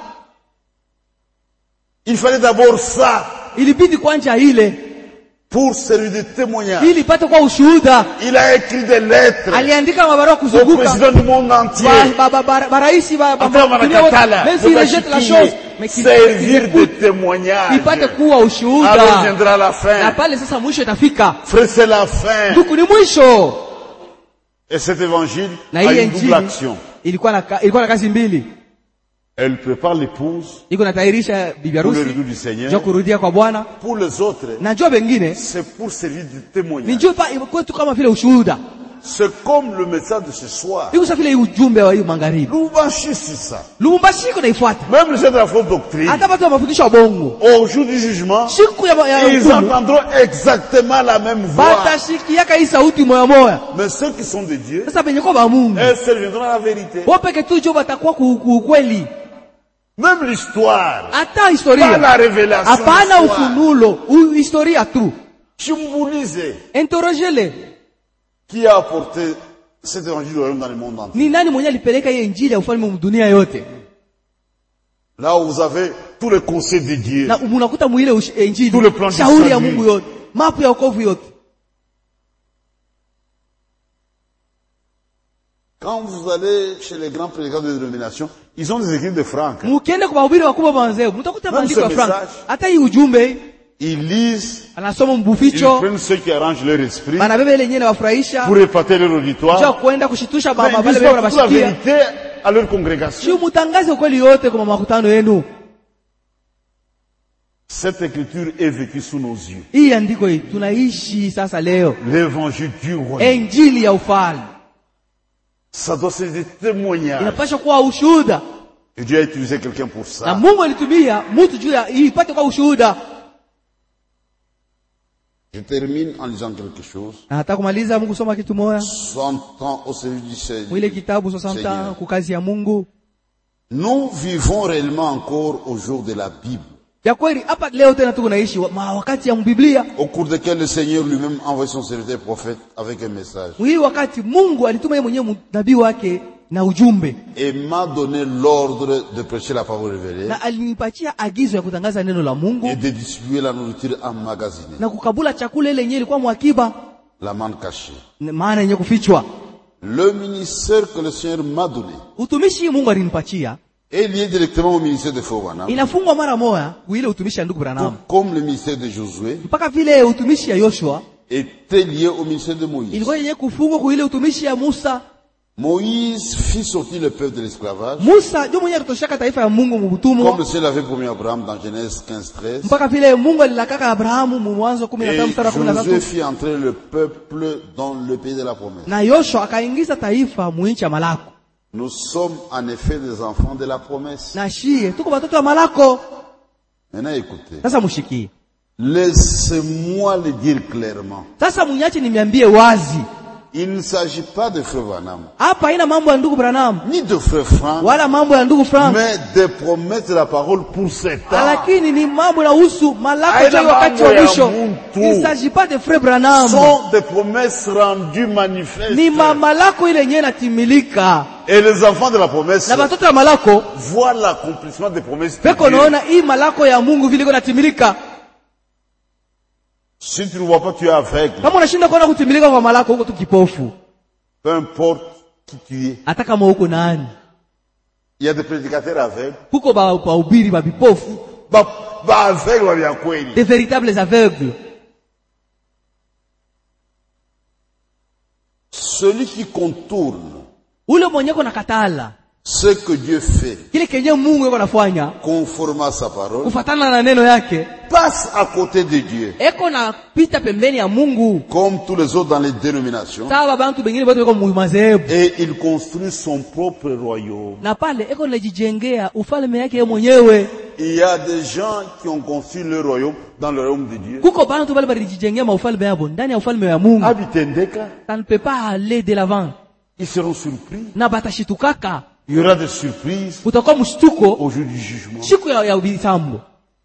Speaker 1: Il fallait d'abord ça.
Speaker 2: Ilibidi kwanza ile
Speaker 1: pour servir de témoignage.
Speaker 2: Ili pate kwa ushuhuda.
Speaker 1: Il a écrit des lettres.
Speaker 2: Aliandika mabarua kuzunguka.
Speaker 1: Au président du monde entier.
Speaker 2: Ba ba ba baraisi ba ba.
Speaker 1: Même s'il rejette la chose, mais qu'il servir de témoignage.
Speaker 2: Il pate kuwa ushuhuda.
Speaker 1: Alors viendra la fin.
Speaker 2: Na pale sasa mwisho itafika.
Speaker 1: Frère, c'est la fin.
Speaker 2: Duku ni mwisho.
Speaker 1: Et cet évangile
Speaker 2: a une double action. Ilikuwa na ilikuwa na kazi mbili.
Speaker 1: Elle prépare l'épouse
Speaker 2: iko natayarisha bibi harusi
Speaker 1: njoo
Speaker 2: kurudia kwa Bwana.
Speaker 1: Pour les autres,
Speaker 2: na njoo wengine
Speaker 1: c'est pour servir de témoignage.
Speaker 2: Ni njoo pa kwetu kama vile ushuhuda.
Speaker 1: C'est comme le message de ce soir.
Speaker 2: Iko sawa vile ujumbe wa hiyo magharibi.
Speaker 1: Lubumbashi c'est ça.
Speaker 2: Lubumbashi iko naifuata.
Speaker 1: Même les gens de la fausse doctrine.
Speaker 2: Hata watu wa mafundisho ya bongo.
Speaker 1: Au jour du jugement,
Speaker 2: siku ya, ya
Speaker 1: ils entendront exactement la même voix.
Speaker 2: Batashikiaka hii sauti moya moya.
Speaker 1: Mais ceux qui sont de Dieu,
Speaker 2: sasa penye kwa ba Mungu,
Speaker 1: elles serviront à la vérité.
Speaker 2: Wapeke tu jo batakuwa kweli.
Speaker 1: Même l'histoire.
Speaker 2: Ata historia.
Speaker 1: Pas la révélation.
Speaker 2: Hapana ufunulo, historia tu.
Speaker 1: Chimbulize.
Speaker 2: Interrogez-les.
Speaker 1: Qui a apporté cet évangile dans le monde entier?
Speaker 2: Ni nani mwenye alipeleka hii injili ya ufalme wa dunia yote?
Speaker 1: Là où vous avez tous les conseils de Dieu.
Speaker 2: Na unakuta mwile injili.
Speaker 1: Tout le plan de
Speaker 2: shauri ya Mungu yote. Mapu ya wokovu yote.
Speaker 1: Quand vous allez chez les grands prédicateurs de dénomination, ils ont des écrits de Franck.
Speaker 2: Mukienda kwa wahubiri wakubwa banzee, mtakuta maandiko ya Franck. Hata hii ujumbe,
Speaker 1: ils lisent,
Speaker 2: anasoma mbuficho,
Speaker 1: ils prennent ceux qui arrangent leur esprit,
Speaker 2: banabebe ile yenyewe wafurahisha,
Speaker 1: pour épater leur auditoire.
Speaker 2: Njoo kwenda kushitusha baba wale
Speaker 1: wale wanabashikia. La vérité à leur congrégation.
Speaker 2: Sio mutangaze ukweli yote kwa makutano yenu.
Speaker 1: Cette écriture est vécue sous nos yeux.
Speaker 2: Hii andiko hii tunaishi sasa leo.
Speaker 1: L'évangile du royaume.
Speaker 2: Injili ya ufalme.
Speaker 1: Ça doit ser des témoignages.
Speaker 2: Inapaswa kuwa ushuhuda.
Speaker 1: Et Dieu a utilisé quelqu'un pour ça.
Speaker 2: Na Mungu alitumia mtu juu ya ipate kwa ushuhuda.
Speaker 1: Je termine en lisant quelque chose.
Speaker 2: Nataka kumaliza Mungu soma kitu moja.
Speaker 1: soixante ans au service du Seigneur.
Speaker 2: Ile kitabu soixante ans kwa kazi ya Mungu.
Speaker 1: Nous vivons réellement encore au jour de la Bible.
Speaker 2: Ya kweli hapa leo tena tuko naishi wakati ya Biblia.
Speaker 1: Au cours desquels le Seigneur lui-même envoie son serviteur prophète avec un message.
Speaker 2: Hii wakati Mungu alituma yeye mwenyewe nabii wake na ujumbe.
Speaker 1: Et m'a donné l'ordre de prêcher la parole révélée.
Speaker 2: Na alinipatia agizo ya kutangaza neno la Mungu.
Speaker 1: Et de distribuer la nourriture emmagasinée.
Speaker 2: Na kukabula chakula ile yenyewe ilikuwa mwakiba.
Speaker 1: La manne cachée.
Speaker 2: Maana yenyewe kufichwa.
Speaker 1: Le ministère que le Seigneur m'a donné.
Speaker 2: Utumishi Mungu alinipatia.
Speaker 1: Et lié directement au ministère de Fouana.
Speaker 2: Inafungwa mara moja ile utumishi ya ndugu Branham.
Speaker 1: Comme le ministère de Josué.
Speaker 2: Mpaka vile utumishi ya Yoshua
Speaker 1: était lié au ministère de Moïse.
Speaker 2: Ilikuwa yenye kufungwa kwa ile utumishi ya Musa.
Speaker 1: Moïse fit sortir le peuple de l'esclavage.
Speaker 2: Musa ndio mwenye alitoshaka taifa ya Mungu mbutumwa.
Speaker 1: Comme le Seigneur avait promis à Abraham dans Genèse quinze treize.
Speaker 2: Mpaka vile Mungu alilakaka Abrahamu mwanzo kumi na tano mstari wa kumi na tatu.
Speaker 1: Josué fit entrer le peuple dans le pays de la promesse.
Speaker 2: Na Yoshua akaingiza taifa muinchi ya malako.
Speaker 1: Nous sommes en effet des enfants de la promesse.
Speaker 2: Na shie tuko watoto wa malako.
Speaker 1: Maintenant écoutez.
Speaker 2: Sasa mushikie.
Speaker 1: Laissez-moi le dire clairement.
Speaker 2: Sasa munyache nimiambie wazi.
Speaker 1: Il ne s'agit pas de frère Branham.
Speaker 2: Hapa haina mambo ya ndugu Branham.
Speaker 1: Ni de frère Frank.
Speaker 2: Wala mambo ya ndugu Frank.
Speaker 1: Mais de promettre la parole pour sept ans.
Speaker 2: Lakini ni mambo na usu malako cha wakati wa mwisho. Il ne s'agit pas de frère Branham.
Speaker 1: Sont des promesses rendues manifestes.
Speaker 2: Ni malako ile yenyewe natimilika.
Speaker 1: Et les enfants de la promesse.
Speaker 2: Na watoto wa malako
Speaker 1: voient l'accomplissement des promesses.
Speaker 2: Peko naona hii malako ya Mungu vile iko natimilika.
Speaker 1: Si tu ne vois pas, tu es aveugle.
Speaker 2: Kama unashinda kuona kutimilika kwa malako huko tu kipofu.
Speaker 1: Peu importe qui tu es.
Speaker 2: Hata kama uko nani.
Speaker 1: Il y a des prédicateurs aveugles.
Speaker 2: Huko ba wahubiri ba bipofu.
Speaker 1: Ba ba aveugles wa ya kweli.
Speaker 2: Des véritables aveugles.
Speaker 1: Celui qui contourne.
Speaker 2: Ule mwenye kona katala.
Speaker 1: ce que Dieu fait,
Speaker 2: kile kenye Mungu yuko anafanya
Speaker 1: conformément à sa parole,
Speaker 2: kufuatana na neno yake,
Speaker 1: passe à côté de Dieu.
Speaker 2: Eko na pita pembeni ya Mungu.
Speaker 1: Comme tous les autres dans les dénominations.
Speaker 2: Sawa bantu bengine bote bako mumazebu.
Speaker 1: Et il construit son propre royaume.
Speaker 2: Na pale eko najijengea ufalme yake yeye mwenyewe.
Speaker 1: Il y a des gens qui ont construit leur royaume dans le royaume de Dieu.
Speaker 2: Kuko bantu bale balijijengea maufalme yabo ndani ya ufalme wa Mungu.
Speaker 1: Abitendeka.
Speaker 2: Ça ne peut pas aller de l'avant.
Speaker 1: Ils seront surpris.
Speaker 2: Na batashitukaka.
Speaker 1: Il y aura des surprises.
Speaker 2: Utakuwa mshtuko
Speaker 1: au jour du jugement.
Speaker 2: Siku ya, ya ubisambo.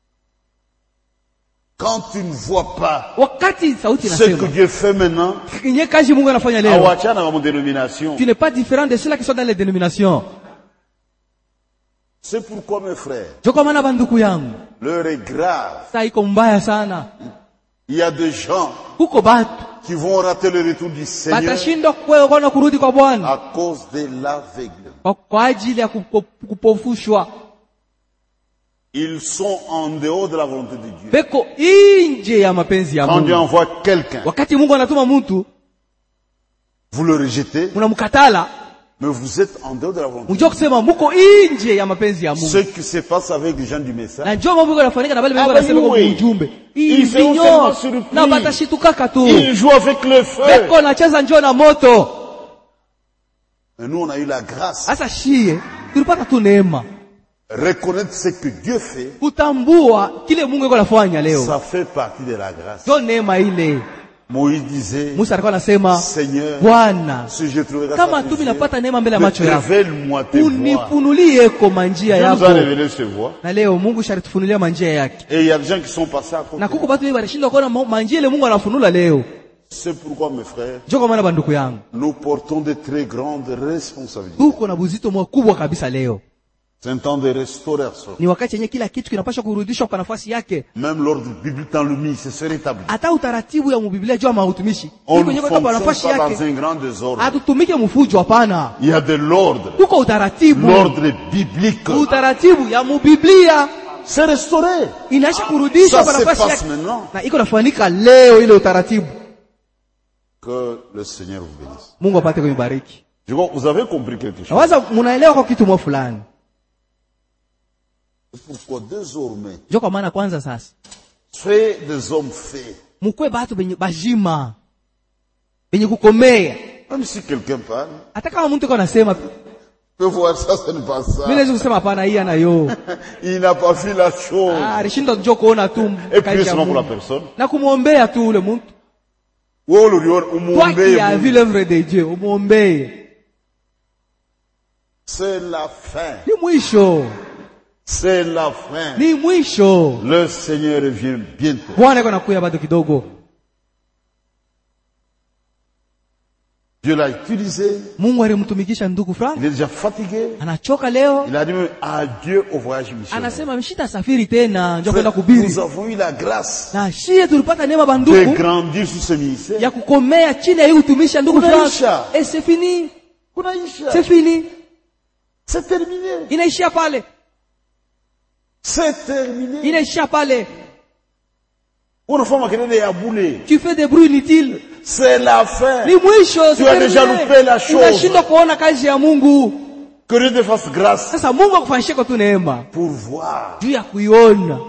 Speaker 1: Quand tu ne vois pas
Speaker 2: wakati sauti
Speaker 1: ce que Dieu fait maintenant,
Speaker 2: kinye kazi Mungu anafanya leo,
Speaker 1: awachana na dénomination.
Speaker 2: Tu n'es pas différent de ceux qui sont dans les dénominations.
Speaker 1: C'est pourquoi mes frères,
Speaker 2: jokomana banduku yangu,
Speaker 1: l'heure est grave.
Speaker 2: Sa iko mbaya sana.
Speaker 1: Il y a des gens
Speaker 2: kuko batu
Speaker 1: qui vont rater le retour du Seigneur
Speaker 2: batashindwa kuona kurudi kwa Bwana
Speaker 1: à cause de l'aveugle.
Speaker 2: Kwa ajili ya kupofushwa.
Speaker 1: Ils sont en dehors de la volonté de Dieu.
Speaker 2: Beko inje ya mapenzi ya Mungu.
Speaker 1: Quand Dieu envoie quelqu'un,
Speaker 2: wakati Mungu anatuma mtu,
Speaker 1: vous le rejetez,
Speaker 2: unamkatala,
Speaker 1: mais vous êtes en dehors de la volonté.
Speaker 2: Unajua kusema muko inje ya mapenzi ya Mungu.
Speaker 1: Ce qui se passe avec les gens du message.
Speaker 2: Na njoo mambo yanafanyika na wale wengi wanasema kwa ujumbe.
Speaker 1: Ils sont surpris.
Speaker 2: Na batashituka tu.
Speaker 1: Ils jouent avec le feu.
Speaker 2: Beko anacheza njoo na moto.
Speaker 1: Et nous on a eu la grâce.
Speaker 2: Sasa shie, tulipata tu neema.
Speaker 1: Reconnaître ce que Dieu fait.
Speaker 2: Kutambua kile Mungu yuko anafanya leo.
Speaker 1: Ça fait partie de la grâce.
Speaker 2: Ndio neema ile.
Speaker 1: Moïse disait,
Speaker 2: Musa alikuwa anasema,
Speaker 1: Seigneur,
Speaker 2: Bwana,
Speaker 1: si je trouve
Speaker 2: kama tu ninapata neema mbele ya macho yako,
Speaker 1: unifunulie
Speaker 2: kwa manjia yako. Na leo Mungu sharitufunulia manjia yake.
Speaker 1: Et il y a des gens qui sont passés à côté.
Speaker 2: Na kuko watu wengi wanashindwa kuona manjia ile Mungu anafunula leo.
Speaker 1: C'est pourquoi mes frères,
Speaker 2: njoo maana banduku yangu,
Speaker 1: nous portons de très grandes responsabilités.
Speaker 2: Tuko na buzito mkubwa kabisa leo.
Speaker 1: C'est un temps de restauration.
Speaker 2: Ni wakati yenye kila kitu kinapaswa kurudishwa kwa nafasi yake.
Speaker 1: Même l'ordre biblique dans le ministère se rétablit.
Speaker 2: Hata utaratibu ya mbiblia juu ya utumishi.
Speaker 1: On ne fonctionne pas dans un grand désordre.
Speaker 2: Hatutumike mfujo hapana.
Speaker 1: Il y a de l'ordre.
Speaker 2: Kuko utaratibu.
Speaker 1: L'ordre biblique.
Speaker 2: Utaratibu ya mbiblia.
Speaker 1: C'est restauré.
Speaker 2: Inaisha kurudishwa kwa nafasi yake. Na iko nafanyika leo ile utaratibu.
Speaker 1: Que le Seigneur vous bénisse.
Speaker 2: Mungu apate kuibariki.
Speaker 1: Je crois vous avez compris quelque chose.
Speaker 2: Waza mnaelewa kwa kitu mwa fulani.
Speaker 1: Pourquoi désormais,
Speaker 2: njoo kwa maana kwanza sasa,
Speaker 1: soyez des hommes faits.
Speaker 2: Mukwe batu benye bajima. Benye kukomea.
Speaker 1: Même si quelqu'un parle.
Speaker 2: Hata kama mtu anasema
Speaker 1: peut voir ça, ça ne passe ça.
Speaker 2: Mimi naweza kusema hapana hii anayo.
Speaker 1: Il n'a pas vu la chose.
Speaker 2: Ah, rishindo njoo kuona tu.
Speaker 1: Et puis seulement pour la personne.
Speaker 2: Na kumuombea tu ule mtu.
Speaker 1: Wewe uliona umuombee.
Speaker 2: Toi qui as vu l'œuvre de Dieu, umuombee.
Speaker 1: C'est la fin.
Speaker 2: Ni mwisho.
Speaker 1: C'est la fin.
Speaker 2: Ni mwisho.
Speaker 1: Le Seigneur revient bientôt.
Speaker 2: Bwana yuko anakuja bado kidogo.
Speaker 1: Dieu l'a utilisé.
Speaker 2: Mungu alimtumikisha ndugu Frank.
Speaker 1: Il est déjà fatigué.
Speaker 2: Anachoka leo.
Speaker 1: Il a dit adieu au voyage missionnaire.
Speaker 2: Anasema mshita safiri tena, njoo kwenda kuhubiri.
Speaker 1: Nous avons eu la grâce.
Speaker 2: Na shie tulipata neema banduku.
Speaker 1: De grandir sur ce ministère.
Speaker 2: Ya kukomea chini ya hii utumishi ndugu Frank. Et c'est fini.
Speaker 1: Kunaisha.
Speaker 2: C'est fini.
Speaker 1: C'est terminé.
Speaker 2: Inaishia pale.
Speaker 1: C'est terminé.
Speaker 2: Inaishia pale.
Speaker 1: Tu
Speaker 2: fais des bruits inutiles.
Speaker 1: C'est la fin.
Speaker 2: Ni mwisho,
Speaker 1: tu as déjà loupé la chose.
Speaker 2: Unashindwa kuona kazi ya Mungu.
Speaker 1: Que Dieu te fasse grâce.
Speaker 2: Sasa Mungu akufanyishie kwa tu neema.
Speaker 1: Pour voir.
Speaker 2: Juu ya kuiona.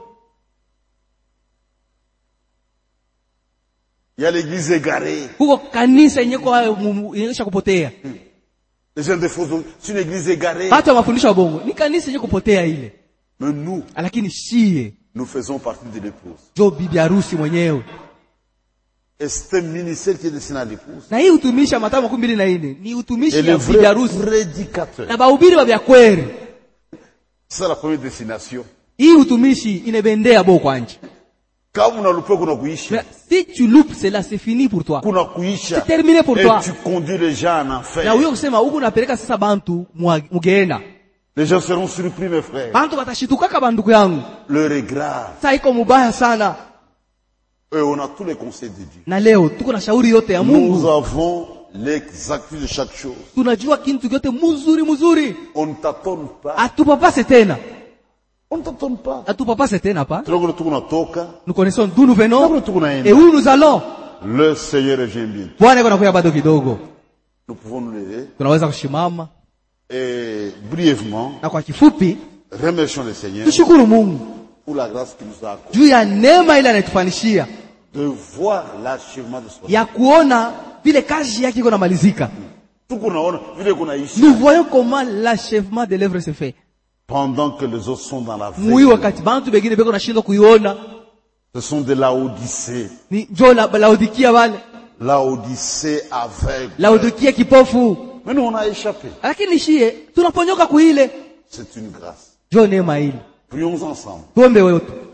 Speaker 1: Il y a l'église égarée.
Speaker 2: Huko kanisa yenye kwa inaisha kupotea.
Speaker 1: Les gens de faux, c'est une église égarée.
Speaker 2: Hata mafundisho ya bongo, ni kanisa yenye kupotea ile.
Speaker 1: Mais nous,
Speaker 2: lakini shie,
Speaker 1: nous faisons partie de l'épouse.
Speaker 2: Jo bibi harusi mwenyewe.
Speaker 1: Et c'est un ministère qui est destiné à l'épouse.
Speaker 2: Na hii utumishi Mathayo makumi mbili na nne ni utumishi
Speaker 1: ya
Speaker 2: bibi harusi.
Speaker 1: Prédicateur.
Speaker 2: Na bahubiri wa vya kweli.
Speaker 1: C'est la première destination.
Speaker 2: Hii utumishi inabendea bo kwanje.
Speaker 1: Kama unaloupé kuna kuisha.
Speaker 2: Si tu loupes cela, c'est fini pour toi.
Speaker 1: Kuna kuisha.
Speaker 2: C'est terminé pour toi.
Speaker 1: Et tu conduis les gens en enfer.
Speaker 2: Na huyo kusema huko unapeleka sasa bantu mugeenda.
Speaker 1: Les gens seront surpris mes frères.
Speaker 2: Bantu watashituka banduku yangu.
Speaker 1: Le regret.
Speaker 2: Sasa iko mubaya sana.
Speaker 1: Et on a tous les conseils de Dieu.
Speaker 2: Na leo tuko na shauri yote ya Mungu.
Speaker 1: Nous avons l'exactitude de chaque chose.
Speaker 2: Tunajua kitu yote mzuri mzuri.
Speaker 1: On ne t'attend pas.
Speaker 2: Atupapase tena.
Speaker 1: On ne t'attend pas.
Speaker 2: Atupapase tena pa.
Speaker 1: Nous
Speaker 2: connaissons d'où nous venons et où nous allons.
Speaker 1: Le Seigneur revient bientôt.
Speaker 2: Bwana yuko anakuja bado kidogo.
Speaker 1: Nous pouvons nous lever.
Speaker 2: Tunaweza kushimama.
Speaker 1: Et brièvement,
Speaker 2: na kwa kifupi,
Speaker 1: remercions le Seigneur
Speaker 2: tushukuru Mungu
Speaker 1: pour la grâce qu'il nous a accordée
Speaker 2: juu ya neema ile anatufanishia
Speaker 1: de voir l'achèvement de ce
Speaker 2: ya kuona vile kazi yake iko namalizika.
Speaker 1: Nous
Speaker 2: voyons comment l'achèvement de l'œuvre se fait.
Speaker 1: Pendant que les autres sont dans la
Speaker 2: veille. wakati bantu bengine beko nashindwa kuiona.
Speaker 1: Ce sont de Laodicée.
Speaker 2: Ni jo la Laodikia wale.
Speaker 1: Laodicée aveugle.
Speaker 2: Laodikia kipofu.
Speaker 1: Mais nous on a échappé.
Speaker 2: Lakini shie tunaponyoka kuile.
Speaker 1: C'est une grâce.
Speaker 2: Jo neema ile.
Speaker 1: Prions ensemble.
Speaker 2: Tuombe wote.